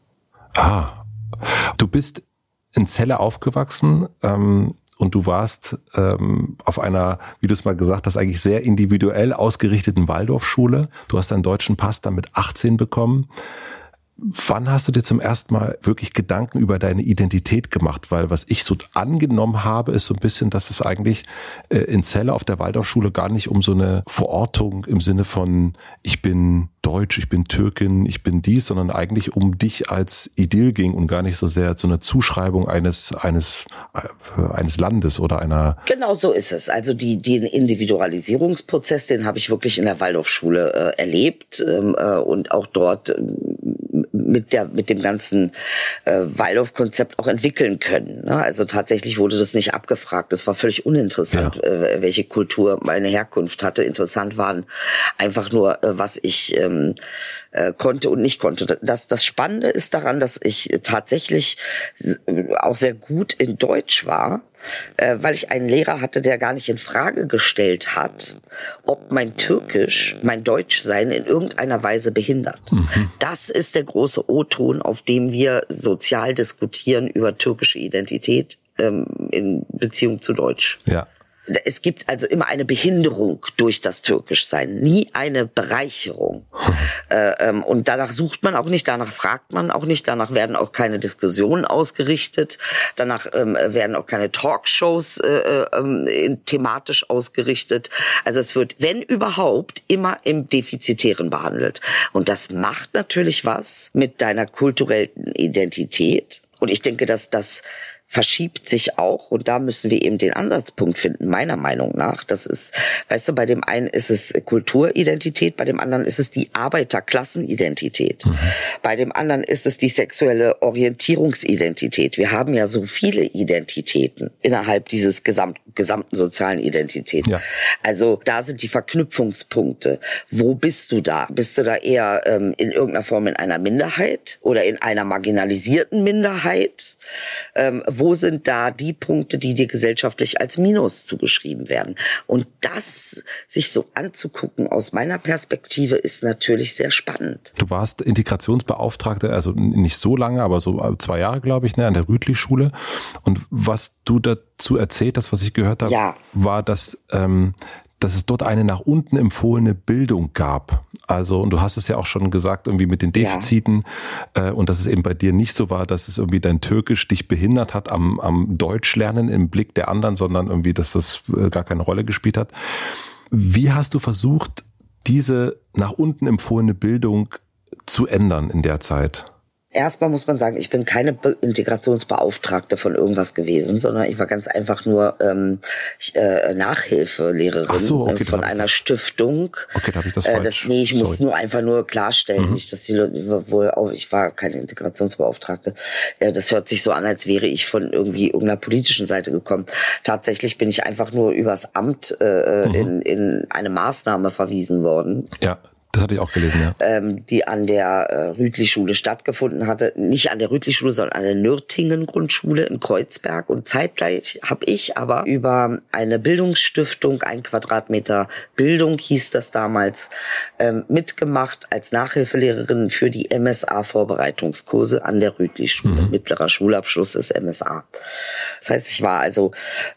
Du bist in Celle aufgewachsen und du warst auf einer, wie du es mal gesagt hast, eigentlich sehr individuell ausgerichteten Waldorfschule. Du hast deinen deutschen Pass dann mit 18 bekommen. Wann hast du dir zum ersten Mal wirklich Gedanken über deine Identität gemacht? Weil was ich so angenommen habe, ist so ein bisschen, dass es eigentlich in Celle auf der Waldorfschule gar nicht um so eine Verortung im Sinne von ich bin Deutsch, ich bin Türkin, ich bin dies, sondern eigentlich um dich als Idyll ging und gar nicht so sehr zu einer Zuschreibung eines Landes oder einer... Genau so ist es. Also den Individualisierungsprozess, den habe ich wirklich in der Waldorfschule erlebt und auch dort mit dem ganzen Waldorf-Konzept auch entwickeln können. Ne? Also tatsächlich wurde das nicht abgefragt. Das war völlig uninteressant, welche Kultur meine Herkunft hatte. Interessant waren einfach nur, was ich konnte und nicht konnte. Das Spannende ist daran, dass ich tatsächlich auch sehr gut in Deutsch war, weil ich einen Lehrer hatte, der gar nicht in Frage gestellt hat, ob mein Türkisch, mein Deutschsein in irgendeiner Weise behindert. Mhm. Das ist der große O-Ton, auf dem wir sozial diskutieren über türkische Identität in Beziehung zu Deutsch. Ja. Es gibt also immer eine Behinderung durch das Türkischsein, nie eine Bereicherung. Und danach sucht man auch nicht, danach fragt man auch nicht, danach werden auch keine Diskussionen ausgerichtet, danach werden auch keine Talkshows thematisch ausgerichtet. Also es wird, wenn überhaupt, immer im Defizitären behandelt. Und das macht natürlich was mit deiner kulturellen Identität. Und ich denke, dass das verschiebt sich auch, und da müssen wir eben den Ansatzpunkt finden, meiner Meinung nach. Das ist, weißt du, bei dem einen ist es Kulturidentität, bei dem anderen ist es die Arbeiterklassenidentität. Bei dem anderen ist es die sexuelle Orientierungsidentität. Wir haben ja so viele Identitäten innerhalb dieses gesamten sozialen Identität. Ja. Also da sind die Verknüpfungspunkte. Wo bist du da? Bist du da eher in irgendeiner Form in einer Minderheit oder in einer marginalisierten Minderheit? Wo sind da die Punkte, die dir gesellschaftlich als Minus zugeschrieben werden? Und das sich so anzugucken aus meiner Perspektive ist natürlich sehr spannend. Du warst Integrationsbeauftragte, also nicht so lange, aber so 2 Jahre, glaube ich, an der Rütli-Schule. Und was du dazu erzählt hast, was ich gehört habe, war, dass es dort eine nach unten empfohlene Bildung gab. Also, und du hast es ja auch schon gesagt, irgendwie mit den Defiziten, und dass es eben bei dir nicht so war, dass es irgendwie dein Türkisch dich behindert hat am Deutschlernen im Blick der anderen, sondern irgendwie, dass das gar keine Rolle gespielt hat. Wie hast du versucht, diese nach unten empfohlene Bildung zu ändern in der Zeit? Erstmal muss man sagen, ich bin keine Integrationsbeauftragte von irgendwas gewesen, sondern ich war ganz einfach nur Nachhilfelehrerin von einer Stiftung. Okay, da habe ich das falsch. Ich muss nur klarstellen, nicht, dass die Leute ich war keine Integrationsbeauftragte. Das hört sich so an, als wäre ich von irgendeiner politischen Seite gekommen. Tatsächlich bin ich einfach nur übers Amt in eine Maßnahme verwiesen worden. Ja. Das hatte ich auch gelesen, ja. Die an der Rütli-Schule stattgefunden hatte. Nicht an der Rütli-Schule, sondern an der Nürtingen-Grundschule in Kreuzberg. Und zeitgleich habe ich aber über eine Bildungsstiftung, 1 Quadratmeter Bildung hieß das damals, mitgemacht als Nachhilfelehrerin für die MSA-Vorbereitungskurse an der Rütli-Schule. Mittlerer Schulabschluss ist MSA. Das heißt, ich war also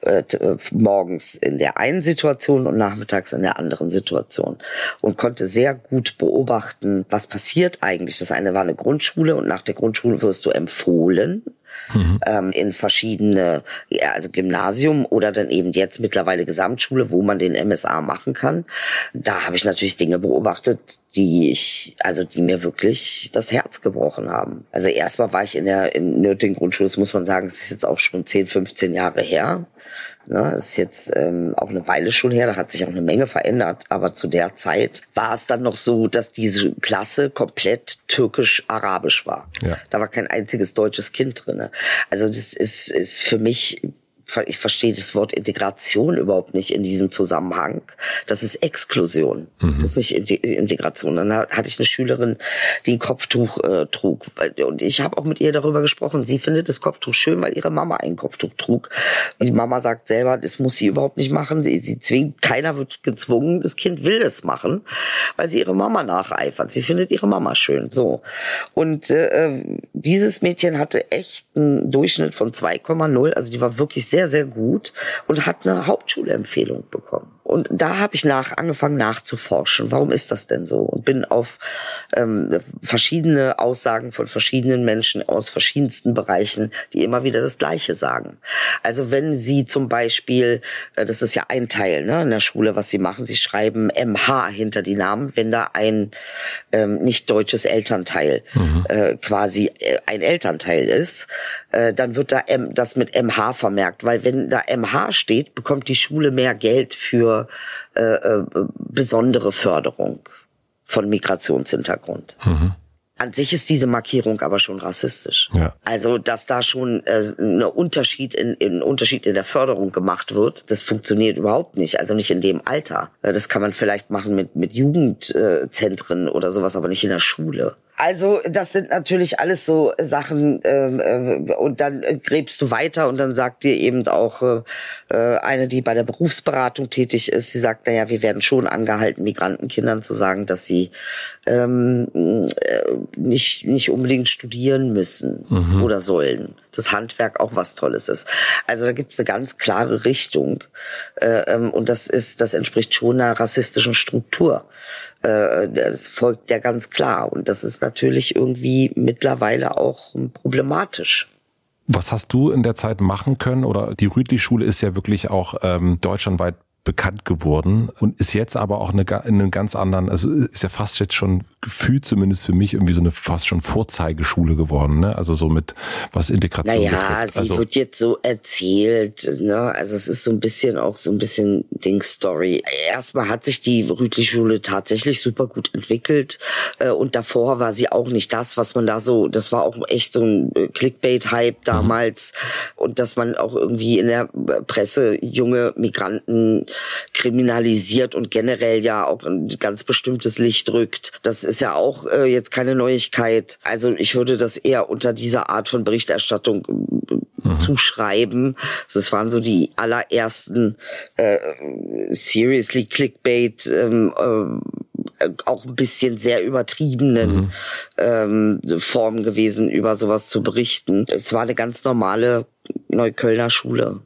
morgens in der einen Situation und nachmittags in der anderen Situation und konnte sehr gut beobachten, was passiert eigentlich. Das eine war eine Grundschule und nach der Grundschule wirst du empfohlen in verschiedene, also Gymnasium oder dann eben jetzt mittlerweile Gesamtschule, wo man den MSA machen kann. Da habe ich natürlich Dinge beobachtet, die mir wirklich das Herz gebrochen haben. Also erstmal war ich in Nürtingen Grundschule, das muss man sagen, es ist jetzt auch schon 10, 15 Jahre her. Ne, ist jetzt auch eine Weile schon her, da hat sich auch eine Menge verändert, aber zu der Zeit war es dann noch so, dass diese Klasse komplett türkisch-arabisch war. Ja. Da war kein einziges deutsches Kind drin. Also das ist für mich, ich verstehe das Wort Integration überhaupt nicht in diesem Zusammenhang. Das ist Exklusion. Das ist nicht Integration. Dann hatte ich eine Schülerin, die ein Kopftuch trug. Und ich habe auch mit ihr darüber gesprochen. Sie findet das Kopftuch schön, weil ihre Mama ein Kopftuch trug. Und die Mama sagt selber, das muss sie überhaupt nicht machen. Sie zwingt, keiner wird gezwungen. Das Kind will es machen, weil sie ihre Mama nacheifert. Sie findet ihre Mama schön. So. Und dieses Mädchen hatte echt einen Durchschnitt von 2,0. Also die war wirklich sehr, sehr gut und hat eine Hauptschulempfehlung bekommen. Und da habe ich angefangen nachzuforschen. Warum ist das denn so? Und bin auf verschiedene Aussagen von verschiedenen Menschen aus verschiedensten Bereichen, die immer wieder das Gleiche sagen. Also wenn sie zum Beispiel, das ist ja ein Teil in der Schule, was sie machen, sie schreiben MH hinter die Namen, wenn da ein nicht deutsches Elternteil quasi ein Elternteil ist, dann wird da das mit MH vermerkt, weil wenn da MH steht, bekommt die Schule mehr Geld für besondere Förderung von Migrationshintergrund. An sich ist diese Markierung aber schon rassistisch. Ja. Also, dass da schon ein Unterschied in der Förderung gemacht wird, das funktioniert überhaupt nicht. Also nicht in dem Alter. Das kann man vielleicht machen mit Jugendzentren oder sowas, aber nicht in der Schule. Also das sind natürlich alles so Sachen und dann gräbst du weiter und dann sagt dir eben auch eine, die bei der Berufsberatung tätig ist, sie sagt, naja, wir werden schon angehalten, Migrantenkindern zu sagen, dass sie nicht unbedingt studieren müssen oder sollen. Das Handwerk auch was Tolles ist. Also da gibt's eine ganz klare Richtung und das entspricht schon einer rassistischen Struktur. Das folgt ja ganz klar und das ist natürlich irgendwie mittlerweile auch problematisch. Was hast du in der Zeit machen können? Oder die Rütli-Schule ist ja wirklich auch deutschlandweit bekannt geworden und ist jetzt aber auch in einem ganz anderen, also ist ja fast jetzt schon gefühlt zumindest für mich irgendwie so eine fast schon Vorzeigeschule geworden, ne? Also so mit was Integration betrifft. Sie wird jetzt so erzählt, ne? Also es ist so ein bisschen Ding-Story. Erstmal hat sich die Rütli-Schule tatsächlich super gut entwickelt und davor war sie auch nicht das, was man da so, das war auch echt so ein Clickbait-Hype damals und dass man auch irgendwie in der Presse junge Migranten kriminalisiert und generell ja auch ein ganz bestimmtes Licht rückt. Das ist ja auch jetzt keine Neuigkeit. Also ich würde das eher unter dieser Art von Berichterstattung zuschreiben. Das waren so die allerersten seriously Clickbait auch ein bisschen sehr übertriebenen Formen gewesen, über sowas zu berichten. Es war eine ganz normale Neuköllner Schule.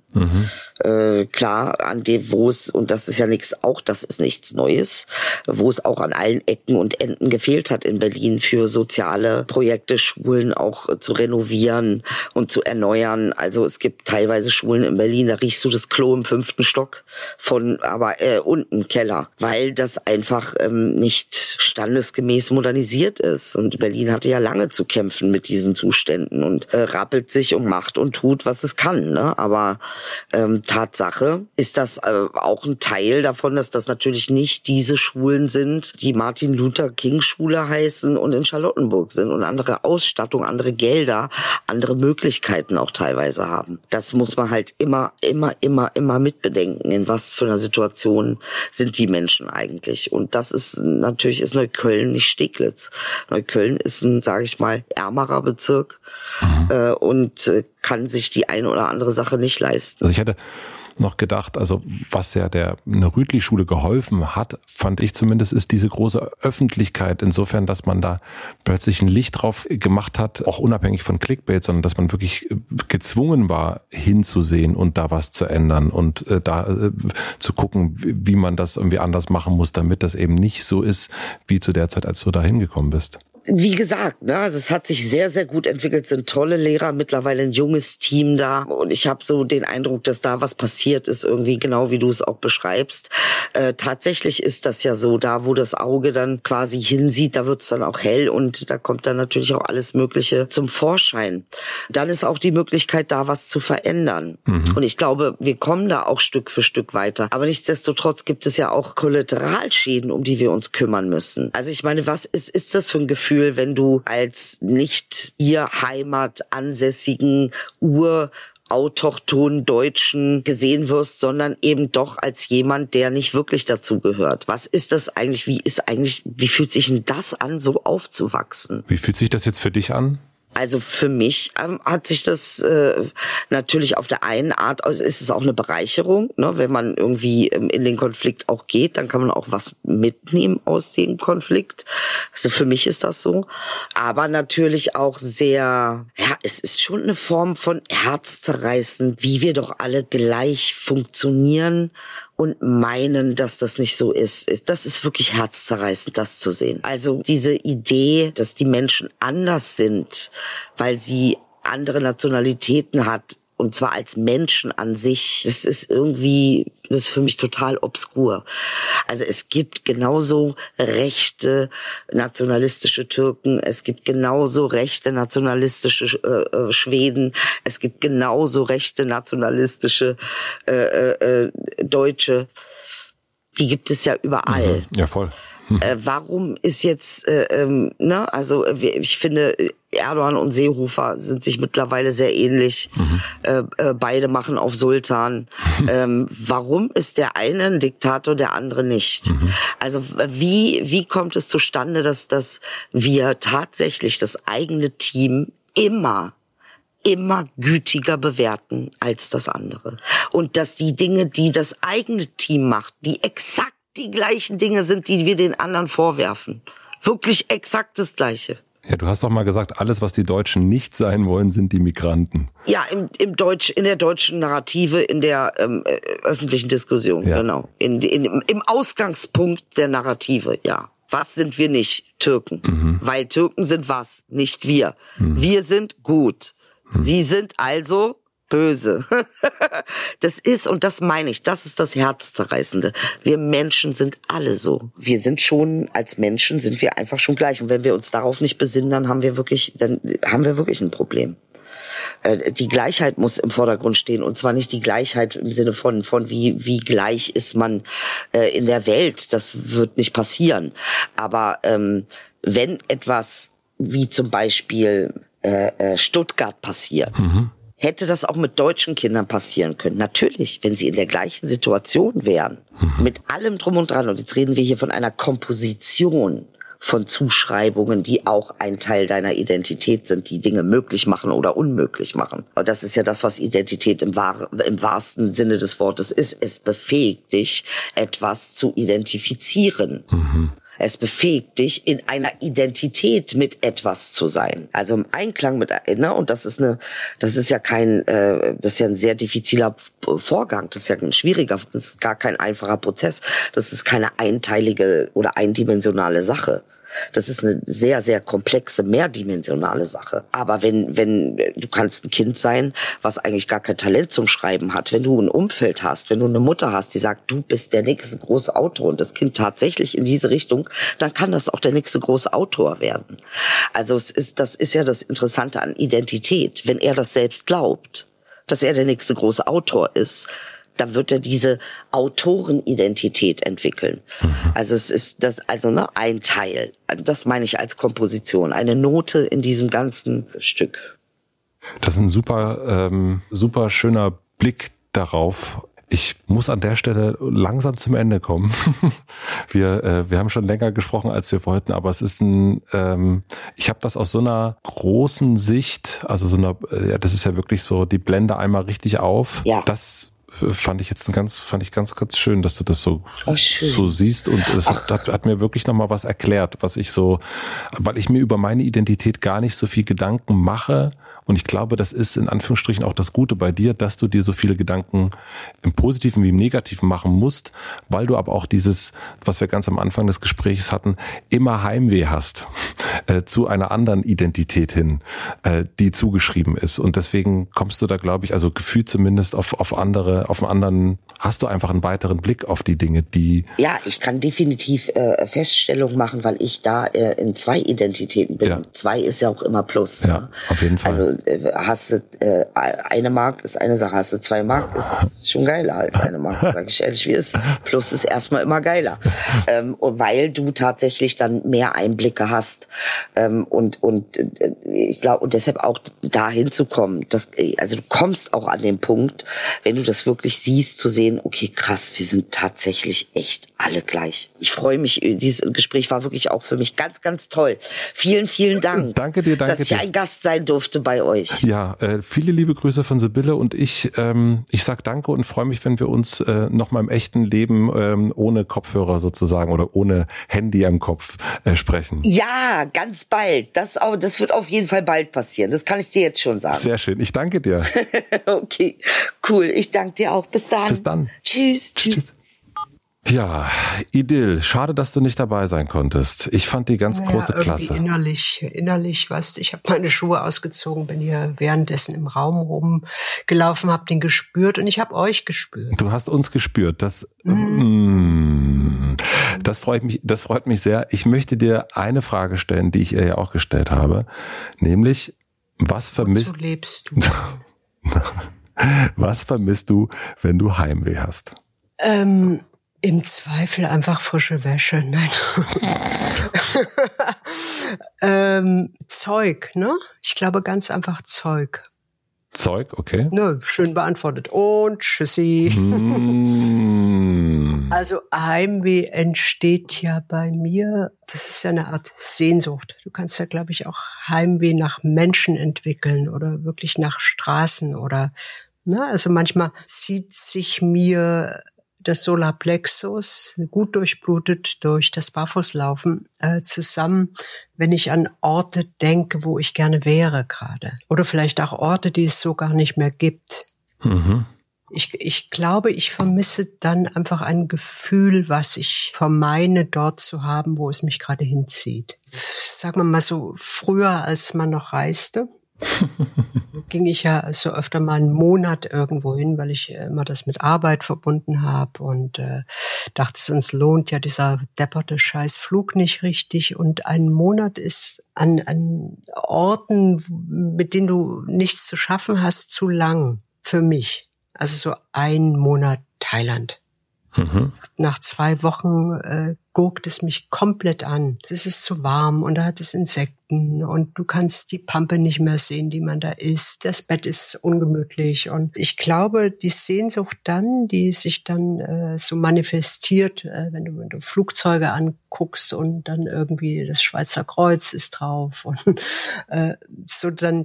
Klar, an dem, wo es, und das ist ja das ist nichts Neues, wo es auch an allen Ecken und Enden gefehlt hat in Berlin für soziale Projekte, Schulen auch zu renovieren und zu erneuern. Also es gibt teilweise Schulen in Berlin, da riechst du das Klo im 5. Stock aber unten Keller, weil das einfach nicht standesgemäß modernisiert ist. Und Berlin hatte ja lange zu kämpfen mit diesen Zuständen und rappelt sich und macht und tut, was es kann, ne? Aber Tatsache ist das auch ein Teil davon, dass das natürlich nicht diese Schulen sind, die Martin Luther King Schule heißen und in Charlottenburg sind und andere Ausstattung, andere Gelder, andere Möglichkeiten auch teilweise haben. Das muss man halt immer mitbedenken, in was für einer Situation sind die Menschen eigentlich. Und das ist Neukölln nicht Steglitz. Neukölln ist ein, sage ich mal, ärmerer Bezirk und kann sich die eine oder andere Sache nicht leisten. Also ich hätte noch gedacht, also was ja eine Rütli-Schule geholfen hat, fand ich zumindest, ist diese große Öffentlichkeit, insofern, dass man da plötzlich ein Licht drauf gemacht hat, auch unabhängig von Clickbait, sondern dass man wirklich gezwungen war, hinzusehen und da was zu ändern und da zu gucken, wie man das irgendwie anders machen muss, damit das eben nicht so ist, wie zu der Zeit, als du da hingekommen bist. Wie gesagt, ne, also es hat sich sehr, sehr gut entwickelt, sind tolle Lehrer, mittlerweile ein junges Team da und ich habe so den Eindruck, dass da was passiert ist, irgendwie genau wie du es auch beschreibst. Tatsächlich ist das ja so, da wo das Auge dann quasi hinsieht, da wird's dann auch hell und da kommt dann natürlich auch alles Mögliche zum Vorschein. Dann ist auch die Möglichkeit, da was zu verändern. Und ich glaube, wir kommen da auch Stück für Stück weiter. Aber nichtsdestotrotz gibt es ja auch Kollateralschäden, um die wir uns kümmern müssen. Also ich meine, was ist das für ein Gefühl, wenn du als nicht ihr Heimat ansässigen autochthonen Deutschen gesehen wirst, sondern eben doch als jemand, der nicht wirklich dazugehört. Was ist das eigentlich? Wie fühlt sich denn das an, so aufzuwachsen? Wie fühlt sich das jetzt für dich an? Also für mich hat sich das natürlich auf der einen Art, also ist es auch eine Bereicherung, ne? Wenn man irgendwie in den Konflikt auch geht, dann kann man auch was mitnehmen aus dem Konflikt. Also für mich ist das so. Aber natürlich auch sehr, ja, es ist schon eine Form von Herzzerreißen, wie wir doch alle gleich funktionieren und meinen, dass das nicht so ist. Das ist wirklich herzzerreißend, das zu sehen. Also diese Idee, dass die Menschen anders sind, weil sie andere Nationalitäten hat, und zwar als Menschen an sich, das ist für mich total obskur. Also es gibt genauso rechte nationalistische Türken, es gibt genauso rechte nationalistische Schweden, es gibt genauso rechte nationalistische Deutsche. Die gibt es ja überall. Ja, voll. Warum ist jetzt, also ich finde, Erdogan und Seehofer sind sich mittlerweile sehr ähnlich. Beide machen auf Sultan. Warum ist der eine ein Diktator, der andere nicht? Also wie kommt es zustande, dass wir tatsächlich das eigene Team immer gütiger bewerten als das andere? Und dass die Dinge, die das eigene Team macht, die exakt die gleichen Dinge sind, die wir den anderen vorwerfen. Wirklich exakt das Gleiche. Ja, du hast doch mal gesagt, alles, was die Deutschen nicht sein wollen, sind die Migranten. Ja, in der deutschen Narrative, in der öffentlichen Diskussion, ja. Genau. Im Ausgangspunkt der Narrative, ja. Was sind wir nicht? Türken. Weil Türken sind was? Nicht wir. Wir sind gut. Sie sind also böse. Das ist, und das meine ich, das ist das Herzzerreißende. Wir Menschen sind alle so. Wir sind schon, als Menschen sind wir einfach schon gleich. Und wenn wir uns darauf nicht besinnen, dann haben wir wirklich ein Problem. Die Gleichheit muss im Vordergrund stehen, und zwar nicht die Gleichheit im Sinne von wie gleich ist man in der Welt. Das wird nicht passieren. Aber wenn etwas wie zum Beispiel Stuttgart passiert, hätte das auch mit deutschen Kindern passieren können. Natürlich, wenn sie in der gleichen Situation wären, mit allem drum und dran. Und jetzt reden wir hier von einer Komposition von Zuschreibungen, die auch ein Teil deiner Identität sind, die Dinge möglich machen oder unmöglich machen. Und das ist ja das, was Identität im wahrsten Sinne des Wortes ist. Es befähigt dich, etwas zu identifizieren. Es befähigt dich, in einer Identität mit etwas zu sein. Also im Einklang mit, und das ist ein sehr diffiziler Vorgang. Das ist ja ein schwieriger, das ist gar kein einfacher Prozess. Das ist keine einteilige oder eindimensionale Sache. Das ist eine sehr, sehr komplexe, mehrdimensionale Sache. Aber wenn du kannst ein Kind sein, was eigentlich gar kein Talent zum Schreiben hat, wenn du ein Umfeld hast, wenn du eine Mutter hast, die sagt, du bist der nächste große Autor, und das Kind tatsächlich in diese Richtung, dann kann das auch der nächste große Autor werden. Also das ist ja das Interessante an Identität. Wenn er das selbst glaubt, dass er der nächste große Autor ist, dann wird er diese Autorenidentität entwickeln. Also es ist ein Teil. Das meine ich als Komposition, eine Note in diesem ganzen Stück. Das ist ein super schöner Blick darauf. Ich muss an der Stelle langsam zum Ende kommen. Wir haben schon länger gesprochen, als wir wollten, aber es ist ich habe das aus so einer großen Sicht, also das ist ja wirklich so, die Blende einmal richtig auf. Ja. Das fand ich ganz schön, dass du das so siehst, und es hat mir wirklich nochmal was erklärt, weil ich mir über meine Identität gar nicht so viel Gedanken mache, und ich glaube, das ist in Anführungsstrichen auch das Gute bei dir, dass du dir so viele Gedanken im Positiven wie im Negativen machen musst, weil du aber auch dieses, was wir ganz am Anfang des Gesprächs hatten, immer Heimweh hast zu einer anderen Identität hin, die zugeschrieben ist, und deswegen kommst du da, glaube ich, also gefühlt zumindest auf einen anderen, hast du einfach einen weiteren Blick auf die Dinge, die... Ja, ich kann definitiv Feststellung machen, weil ich da in 2 Identitäten bin. Ja. 2 ist ja auch immer Plus. Ja, ne? Auf jeden Fall. Also hast du eine Mark ist eine Sache, hast du 2 Mark ist schon geiler als eine Mark, sag ich ehrlich, wie ist. Plus ist erstmal immer geiler, weil du tatsächlich dann mehr Einblicke hast, und ich glaube, und deshalb auch dahin zu kommen, also du kommst auch an den Punkt, wenn du das wirklich siehst, zu sehen, okay, krass, wir sind tatsächlich echt alle gleich. Ich freue mich, dieses Gespräch war wirklich auch für mich ganz, ganz toll. Vielen, vielen Dank. Danke dir. Dass ich ein Gast sein durfte bei euch. Ja, viele liebe Grüße von Sibylle, und ich sag danke und freue mich, wenn wir uns noch mal im echten Leben ohne Kopfhörer sozusagen oder ohne Handy am Kopf sprechen. Ja, ganz bald. Das wird auf jeden Fall bald passieren. Das kann ich dir jetzt schon sagen. Sehr schön. Ich danke dir. Okay, cool. Ich danke dir auch. Bis dann. Bis dann. Tschüss. Ja, Idyll, schade, dass du nicht dabei sein konntest. Ich fand die ganz große Klasse. Innerlich, weißt du, ich habe meine Schuhe ausgezogen, bin hier währenddessen im Raum rumgelaufen, habe den gespürt, und ich habe euch gespürt. Du hast uns gespürt. Das freut mich sehr. Ich möchte dir eine Frage stellen, die ich ihr ja auch gestellt habe, nämlich wozu lebst du? Was vermisst du, wenn du Heimweh hast? Im Zweifel einfach frische Wäsche. Nein. Zeug, ne? Ich glaube ganz einfach Zeug. Zeug, okay. Nö, schön beantwortet. Und tschüssi. Also Heimweh entsteht ja bei mir, das ist ja eine Art Sehnsucht. Du kannst ja, glaube ich, auch Heimweh nach Menschen entwickeln oder wirklich nach Straßen oder, ne? Also manchmal zieht sich mir das Solarplexus, gut durchblutet durch das Barfußlaufen, zusammen, wenn ich an Orte denke, wo ich gerne wäre gerade. Oder vielleicht auch Orte, die es so gar nicht mehr gibt. Mhm. Ich glaube, ich vermisse dann einfach ein Gefühl, was ich vermeine, dort zu haben, wo es mich gerade hinzieht. Sagen wir mal so, früher, als man noch reiste, ging ich ja so öfter mal einen Monat irgendwo hin, weil ich immer das mit Arbeit verbunden habe und dachte, sonst lohnt ja dieser depperte Scheißflug nicht richtig. Und ein Monat ist an Orten, mit denen du nichts zu schaffen hast, zu lang für mich. Also so ein Monat Thailand. Mhm. Nach 2 Wochen guckt es mich komplett an. Es ist zu warm und da hat es Insekten und du kannst die Pampe nicht mehr sehen, die man da isst. Das Bett ist ungemütlich und ich glaube, die Sehnsucht dann, die sich dann so manifestiert, wenn du Flugzeuge anguckst und dann irgendwie das Schweizer Kreuz ist drauf und so dann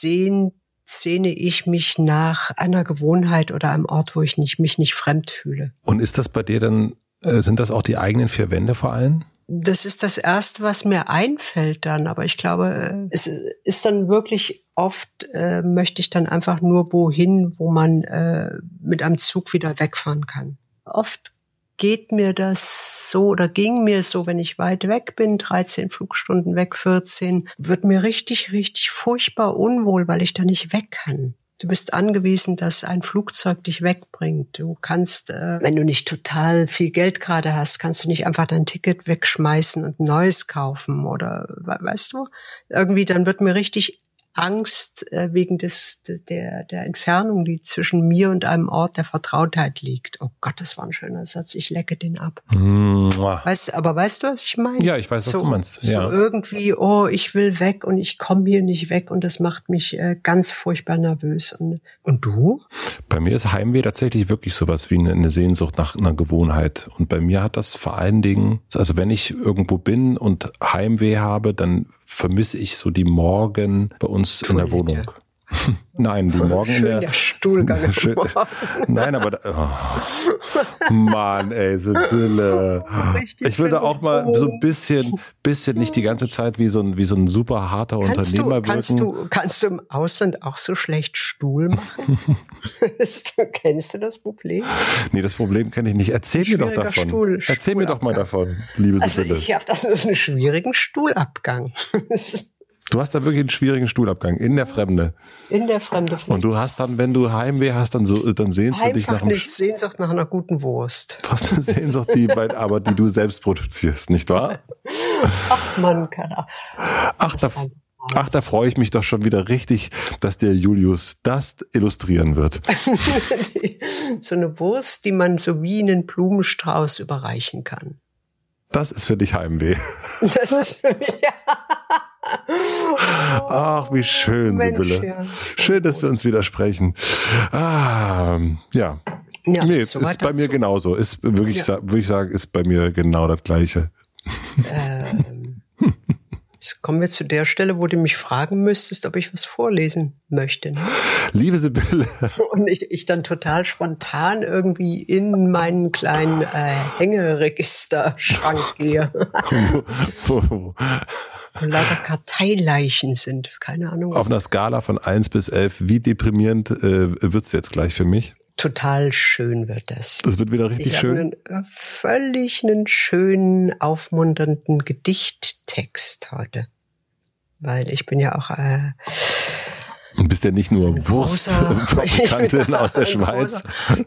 sehne ich mich nach einer Gewohnheit oder einem Ort, wo ich mich nicht fremd fühle. Und ist das bei dir dann, sind das auch die eigenen 4 Wände vor allem? Das ist das Erste, was mir einfällt dann. Aber ich glaube, es ist dann wirklich oft, möchte ich dann einfach nur wohin, wo man mit einem Zug wieder wegfahren kann. Oft geht mir das so oder ging mir so, wenn ich weit weg bin, 13 Flugstunden weg, 14, wird mir richtig, richtig furchtbar unwohl, weil ich da nicht weg kann. Du bist angewiesen, dass ein Flugzeug dich wegbringt. Du kannst, wenn du nicht total viel Geld gerade hast, kannst du nicht einfach dein Ticket wegschmeißen und ein neues kaufen oder, weißt du? Irgendwie, dann wird mir richtig Angst wegen der Entfernung, die zwischen mir und einem Ort der Vertrautheit liegt. Oh Gott, das war ein schöner Satz. Ich lecke den ab. Weißt du, was ich meine? Ja, ich weiß, was du meinst. Ja. So irgendwie, ich will weg und ich komme hier nicht weg und das macht mich ganz furchtbar nervös. Und du? Bei mir ist Heimweh tatsächlich wirklich sowas wie eine Sehnsucht nach einer Gewohnheit. Und bei mir hat das vor allen Dingen, also wenn ich irgendwo bin und Heimweh habe, dann vermisse ich so die Morgen bei uns in der Wohnung. Nein, die Morgen schön in der Stuhlgang. Nein, aber Mann, ey, Sibylle. Ich würde auch mal so ein bisschen nicht die ganze Zeit wie so ein super harter Unternehmer wirken. Kannst du im Ausland auch so schlecht Stuhl machen? Kennst du das Problem? Nee, das Problem kenne ich nicht. Erzähl mir doch davon. Erzähl mir doch mal davon, liebe Sibylle. Also ich habe das einen schwierigen Stuhlabgang. Du hast da wirklich einen schwierigen Stuhlabgang in der Fremde. In der Fremde. Und du hast dann, wenn du Heimweh hast, dann sehnst du dich nach einem Sehnsucht nach einer guten Wurst. Du hast eine Sehnsucht, die du selbst produzierst, nicht wahr? Ach Mann, keine Ahnung. Ach, da freue ich mich doch schon wieder richtig, dass der Julius das illustrieren wird. So eine Wurst, die man so wie einen Blumenstrauß überreichen kann. Das ist für dich Heimweh. Das ist für mich, ja. Ach, wie schön, Sibylle. Ja. Schön, dass wir uns wieder sprechen. Ja. Nee, so ist bei mir genauso. Ist wirklich, würde ich sagen, ist bei mir genau das Gleiche. Jetzt kommen wir zu der Stelle, wo du mich fragen müsstest, ob ich was vorlesen möchte. Ne? Liebe Sibylle. Und ich dann total spontan irgendwie in meinen kleinen Hängeregisterschrank gehe. Wo lauter Karteileichen sind. Keine Ahnung. Auf einer Skala von 1 bis 11, wie deprimierend wird's jetzt gleich für mich? Total schön wird das. Das wird wieder richtig schön. Einen schönen, aufmunternden Gedichttext heute. Weil ich bin ja auch und bist ja nicht nur Wurstfabrikantin aus der Schweiz.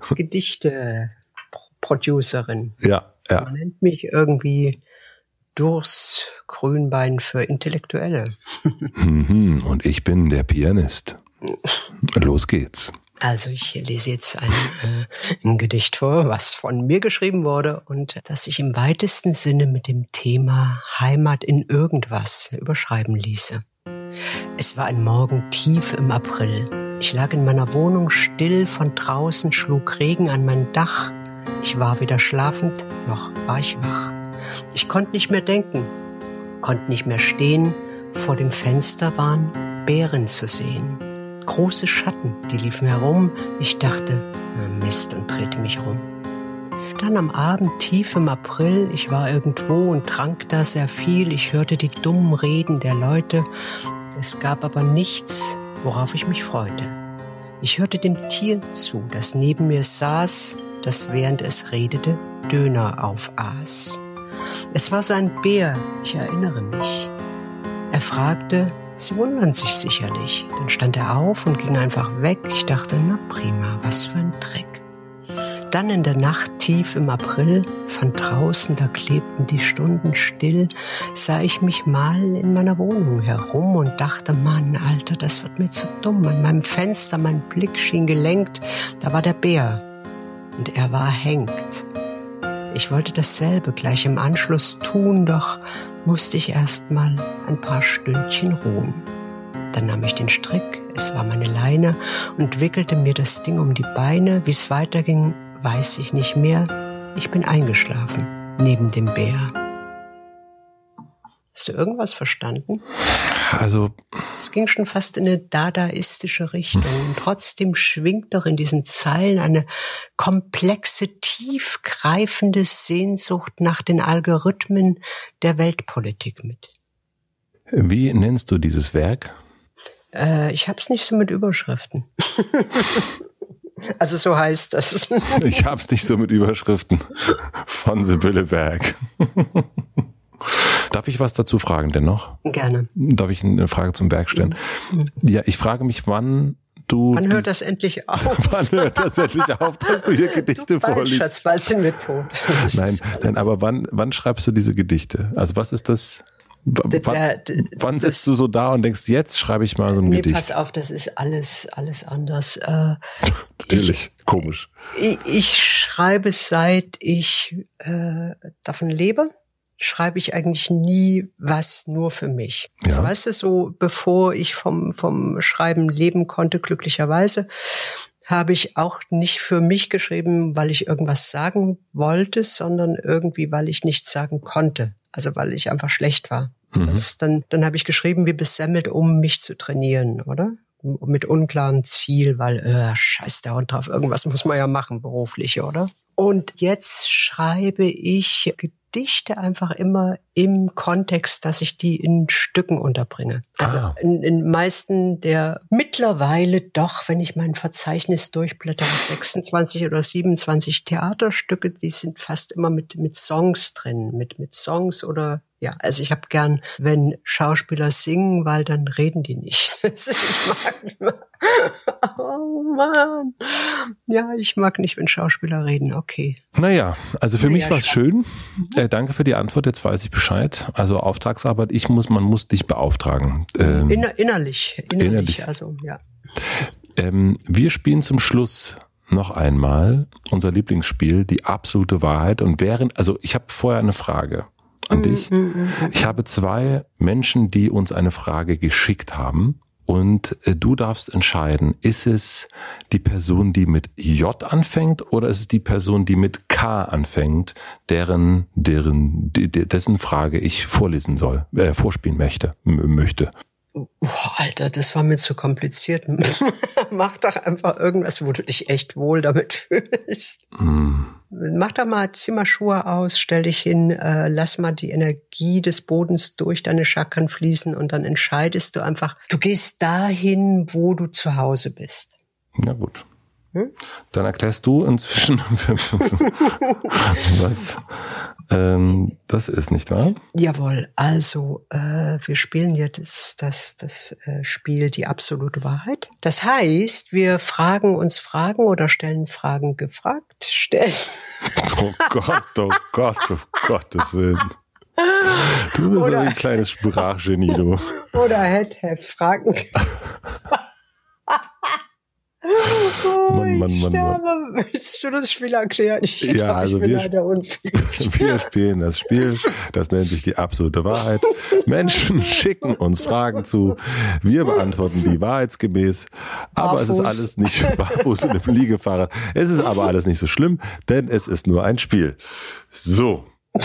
Gedichte-Producerin. Ja. Man nennt mich irgendwie Durs Grünbein für Intellektuelle. Und ich bin der Pianist. Los geht's. Also ich lese jetzt ein Gedicht vor, was von mir geschrieben wurde und das sich im weitesten Sinne mit dem Thema Heimat in irgendwas überschreiben ließe. Es war ein Morgen tief im April. Ich lag in meiner Wohnung still, von draußen schlug Regen an mein Dach. Ich war weder schlafend, noch war ich wach. Ich konnte nicht mehr denken, konnte nicht mehr stehen. Vor dem Fenster waren Bären zu sehen. Große Schatten, die liefen herum. Ich dachte, Mist, und drehte mich rum. Dann am Abend, tief im April, ich war irgendwo und trank da sehr viel. Ich hörte die dummen Reden der Leute. Es gab aber nichts, worauf ich mich freute. Ich hörte dem Tier zu, das neben mir saß, das während es redete Döner aufaß. Es war so ein Bär, ich erinnere mich. Er fragte, Sie wundern sich sicherlich. Dann stand er auf und ging einfach weg. Ich dachte, na prima, was für ein Dreck. Dann in der Nacht tief im April, von draußen, da klebten die Stunden still, sah ich mich mal in meiner Wohnung herum und dachte, Mann, Alter, das wird mir zu dumm. An meinem Fenster, mein Blick schien gelenkt, da war der Bär und er war hängt. Ich wollte dasselbe gleich im Anschluss tun, doch musste ich erst mal ein paar Stündchen ruhen. Dann nahm ich den Strick, es war meine Leine, und wickelte mir das Ding um die Beine. Wie es weiterging, weiß ich nicht mehr. Ich bin eingeschlafen, neben dem Bär. Hast du irgendwas verstanden? Also... Es ging schon fast in eine dadaistische Richtung. Und trotzdem schwingt doch in diesen Zeilen eine komplexe, tiefgreifende Sehnsucht nach den Algorithmen der Weltpolitik mit. Wie nennst du dieses Werk? Ich hab's nicht so mit Überschriften. Also so heißt das. Ich hab's nicht so mit Überschriften. Von Sibylle Berg. Darf ich was dazu fragen denn noch? Gerne. Darf ich eine Frage zum Werk stellen? Ja, ich frage mich, wann hört das endlich auf? Wann hört das endlich auf, dass du hier Gedichte vorliest? Schatz, bald sind wir tot. Nein, aber wann schreibst du diese Gedichte? Also was ist das? Wann sitzt du so da und denkst, jetzt schreibe ich mal so ein Gedicht? Pass auf, das ist alles anders. Natürlich, komisch. Ich schreibe, seit ich davon lebe, schreibe ich eigentlich nie was nur für mich. Ja. Also weißt du, so bevor ich vom Schreiben leben konnte, glücklicherweise, habe ich auch nicht für mich geschrieben, weil ich irgendwas sagen wollte, sondern irgendwie, weil ich nichts sagen konnte. Also weil ich einfach schlecht war. Mhm. Dann habe ich geschrieben wie besemmelt, um mich zu trainieren, oder? Mit unklarem Ziel, weil, scheiß da und drauf, irgendwas muss man ja machen, beruflich, oder? Und jetzt schreibe ich Gedichte einfach immer im Kontext, dass ich die in Stücken unterbringe. Also in meisten der mittlerweile doch, wenn ich mein Verzeichnis durchblättere, 26 oder 27 Theaterstücke, die sind fast immer mit Songs drin, mit Songs oder ja, also ich habe gern, wenn Schauspieler singen, weil dann reden die nicht. Ich mag nicht mehr. Oh Mann. Ja, ich mag nicht, wenn Schauspieler reden, okay. Naja, also für mich war es schön. Danke für die Antwort, jetzt weiß ich Bescheid. Also Auftragsarbeit, man muss dich beauftragen. Innerlich, also ja. Wir spielen zum Schluss noch einmal unser Lieblingsspiel, die absolute Wahrheit. Und ich habe vorher eine Frage an dich. Ich habe 2 Menschen, die uns eine Frage geschickt haben. Und du darfst entscheiden, ist es die Person, die mit J anfängt, oder ist es die Person, die mit K anfängt, dessen Frage ich vorspielen möchte. Oh, Alter, das war mir zu kompliziert. Mach doch einfach irgendwas, wo du dich echt wohl damit fühlst. Zieh mal Schuhe aus, stell dich hin, lass mal die Energie des Bodens durch deine Chakren fließen und dann entscheidest du einfach, du gehst dahin, wo du zu Hause bist. Na gut. Dann erklärst du inzwischen, was das ist, nicht wahr? Jawohl, also wir spielen jetzt das Spiel Die absolute Wahrheit. Das heißt, wir fragen uns Fragen oder stellen Fragen gefragt. Oh Gott, Gottes Willen. Du bist so ein kleines Sprachgenie, du. Oder Fragen. Willst du das Spiel erklären? Ich wir spielen das Spiel, das nennt sich die absolute Wahrheit. Menschen schicken uns Fragen zu, wir beantworten die wahrheitsgemäß, aber es ist alles nicht barfuß in einem Liegefahrrad. Es ist aber alles nicht so schlimm, denn es ist nur ein Spiel. So.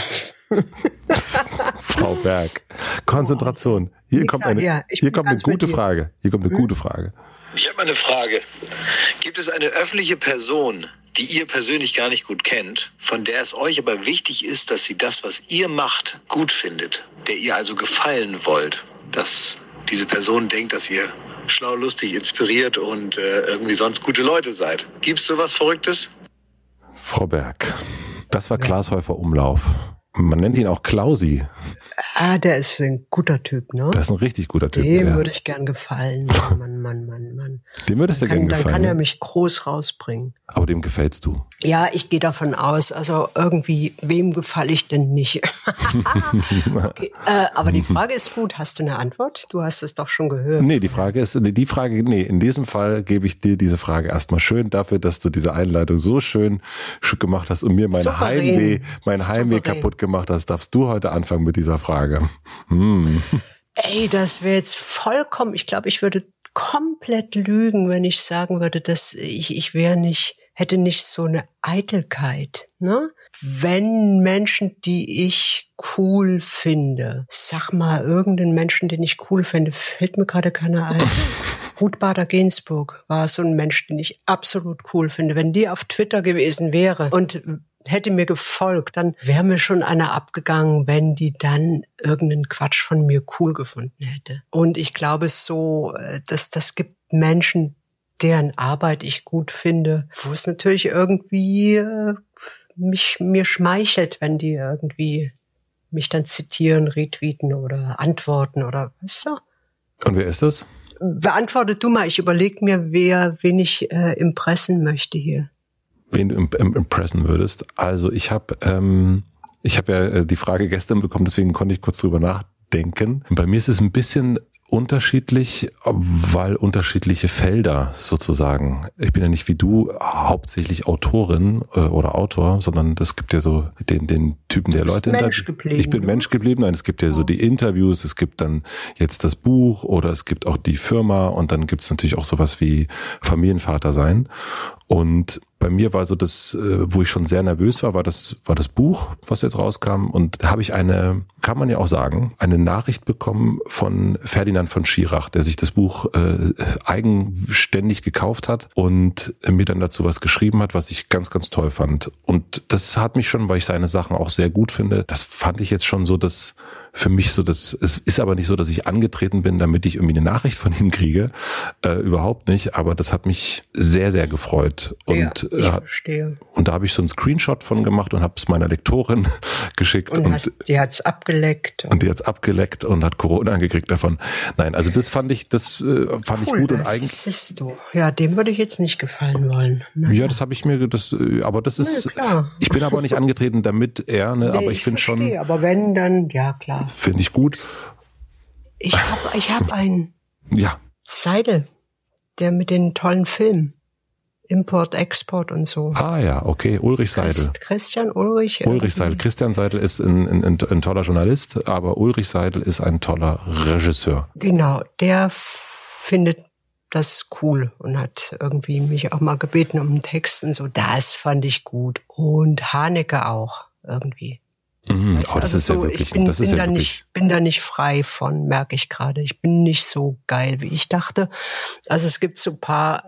Frau Berg, Konzentration. Hier kommt eine gute Frage. Ich habe eine Frage. Gibt es eine öffentliche Person, die ihr persönlich gar nicht gut kennt, von der es euch aber wichtig ist, dass sie das, was ihr macht, gut findet, der ihr also gefallen wollt, dass diese Person denkt, dass ihr schlau, lustig, inspiriert und irgendwie sonst gute Leute seid? Gibt's sowas Verrücktes? Frau Berg, das war Klaas Häufer Umlauf. Man nennt ihn auch Klausi. Der ist ein guter Typ, ne? Das ist ein richtig guter Typ. Dem würde ich gern gefallen. Mann. Dem würdest du gern gefallen. Dann kann er mich groß rausbringen. Aber dem gefällst du? Ja, ich gehe davon aus. Also irgendwie, wem gefalle ich denn nicht? Okay, aber die Frage ist gut. Hast du eine Antwort? Du hast es doch schon gehört. Nee, in diesem Fall gebe ich dir diese Frage erstmal schön dafür, dass du diese Einleitung so schön gemacht hast und mir mein Heimweh kaputt gemacht hast. Darfst du heute anfangen mit dieser Frage? Ey, das wäre jetzt vollkommen, ich glaube, ich würde komplett lügen, wenn ich sagen würde, dass ich hätte nicht so eine Eitelkeit, ne? Wenn Menschen, die ich cool finde, sag mal, irgendeinen Menschen, den ich cool finde, fällt mir gerade keiner ein. Ruth Bader Ginsburg war so ein Mensch, den ich absolut cool finde. Wenn die auf Twitter gewesen wäre und hätte mir gefolgt, dann wäre mir schon einer abgegangen, wenn die dann irgendeinen Quatsch von mir cool gefunden hätte. Und ich glaube so, dass das gibt Menschen, deren Arbeit ich gut finde, wo es natürlich irgendwie mir schmeichelt, wenn die irgendwie mich dann zitieren, retweeten oder antworten oder weißt du? Und wer ist das? Beantworte du mal, ich überlege mir, wen ich impressen möchte hier. Wen du impressen würdest. Also ich habe ja die Frage gestern bekommen, deswegen konnte ich kurz drüber nachdenken. Bei mir ist es ein bisschen unterschiedlich, weil unterschiedliche Felder sozusagen. Ich bin ja nicht wie du hauptsächlich Autorin oder Autor, sondern es gibt ja so den Typen der Leute. Ich bin Mensch geblieben. Nein, es gibt ja so die Interviews, es gibt dann jetzt das Buch oder es gibt auch die Firma und dann gibt es natürlich auch sowas wie Familienvater sein. Und bei mir war so das, wo ich schon sehr nervös war das Buch, was jetzt rauskam. Und da habe ich kann man ja auch sagen, eine Nachricht bekommen von Ferdinand von Schirach, der sich das Buch eigenständig gekauft hat und mir dann dazu was geschrieben hat, was ich ganz, ganz toll fand. Und das hat mich schon, weil ich seine Sachen auch sehr gut finde, das fand ich jetzt schon so, dass für mich so, es ist aber nicht so, dass ich angetreten bin, damit ich irgendwie eine Nachricht von ihm kriege. Überhaupt nicht. Aber das hat mich sehr, sehr gefreut. Und, ja, ich verstehe. Und da habe ich so einen Screenshot von gemacht und habe es meiner Lektorin geschickt. Die hat's abgeleckt. Und die hat's abgeleckt und hat Corona gekriegt davon. Nein, also das fand ich gut und eigentlich. Siehst du. Ja, dem würde ich jetzt nicht gefallen wollen. Ja, das habe ich mir, aber das ist, klar. Ich bin aber nicht angetreten, damit er, ne, aber ich finde schon. Aber wenn, dann, ja, klar. Finde ich gut. Ich hab einen ja. Seidel, der mit den tollen Filmen. Import, Export und so. Ah ja, okay. Ulrich Seidel. Christian Ulrich. Ulrich Seidel. Christian Seidel ist ein toller Journalist, aber Ulrich Seidel ist ein toller Regisseur. Genau, der findet das cool und hat irgendwie mich auch mal gebeten um einen Text und so. Das fand ich gut. Und Haneke auch irgendwie. Mhm, oh, das ist ja wirklich. Ich bin da nicht frei von, merke ich gerade. Ich bin nicht so geil, wie ich dachte. Also es gibt so ein paar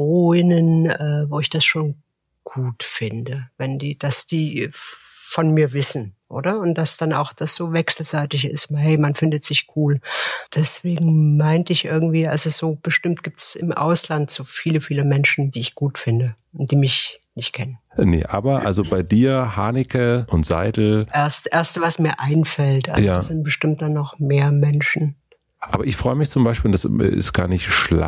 Heroinnen, wo ich das schon gut finde, dass die von mir wissen, oder? Und dass dann auch das so wechselseitig ist. Hey, man findet sich cool. Deswegen meinte ich irgendwie, also so bestimmt gibt's im Ausland so viele, viele Menschen, die ich gut finde und die mich nicht kennen. Nee, aber also bei dir, Haneke und Seidel. Erste, was mir einfällt. Also ja. Das sind bestimmt dann noch mehr Menschen. Aber ich freue mich zum Beispiel, das ist gar nicht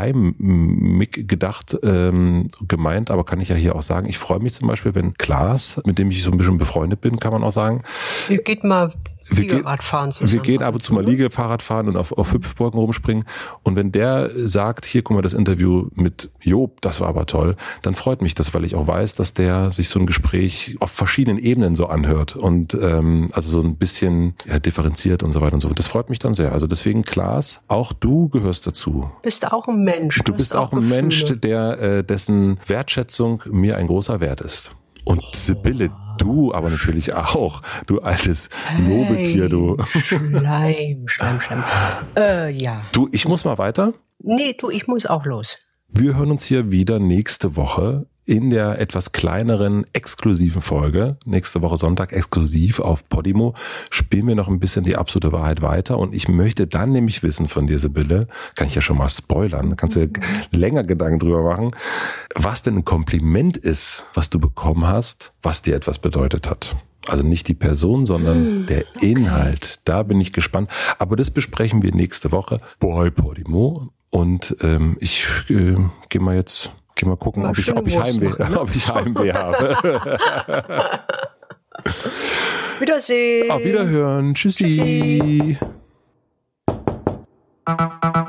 schleimig gedacht, gemeint, aber kann ich ja hier auch sagen, ich freue mich zum Beispiel, wenn Klaas, mit dem ich so ein bisschen befreundet bin, kann man auch sagen. Geht mal Liegeradfahren zusammen. Wir gehen ab und zu mal Liegefahrrad fahren und auf Hüpfburgen rumspringen. Und wenn der sagt, hier, guck mal, das Interview mit Job, das war aber toll, dann freut mich das, weil ich auch weiß, dass der sich so ein Gespräch auf verschiedenen Ebenen so anhört und also so ein bisschen differenziert und so weiter und so. Das freut mich dann sehr. Also deswegen, Klaas, auch du gehörst dazu. Bist auch ein Mensch. Du bist auch ein Mensch, dessen Wertschätzung mir ein großer Wert ist. Und Sibylle, du aber natürlich auch, du altes Lobetier, du. Schleim. Ja. Du, ich muss mal weiter. Nee, ich muss auch los. Wir hören uns hier wieder nächste Woche in der etwas kleineren, exklusiven Folge. Nächste Woche Sonntag exklusiv auf Podimo. Spielen wir noch ein bisschen die absolute Wahrheit weiter. Und ich möchte dann nämlich wissen von dir, Sibylle, kann ich ja schon mal spoilern, kannst du dir länger Gedanken drüber machen, was denn ein Kompliment ist, was du bekommen hast, was dir etwas bedeutet hat. Also nicht die Person, sondern der Inhalt. Da bin ich gespannt. Aber das besprechen wir nächste Woche bei Podimo. Und ich gehe mal gucken, ob ich Heimweh habe. Wiedersehen. Auf Wiederhören. Tschüssi. Tschüssi.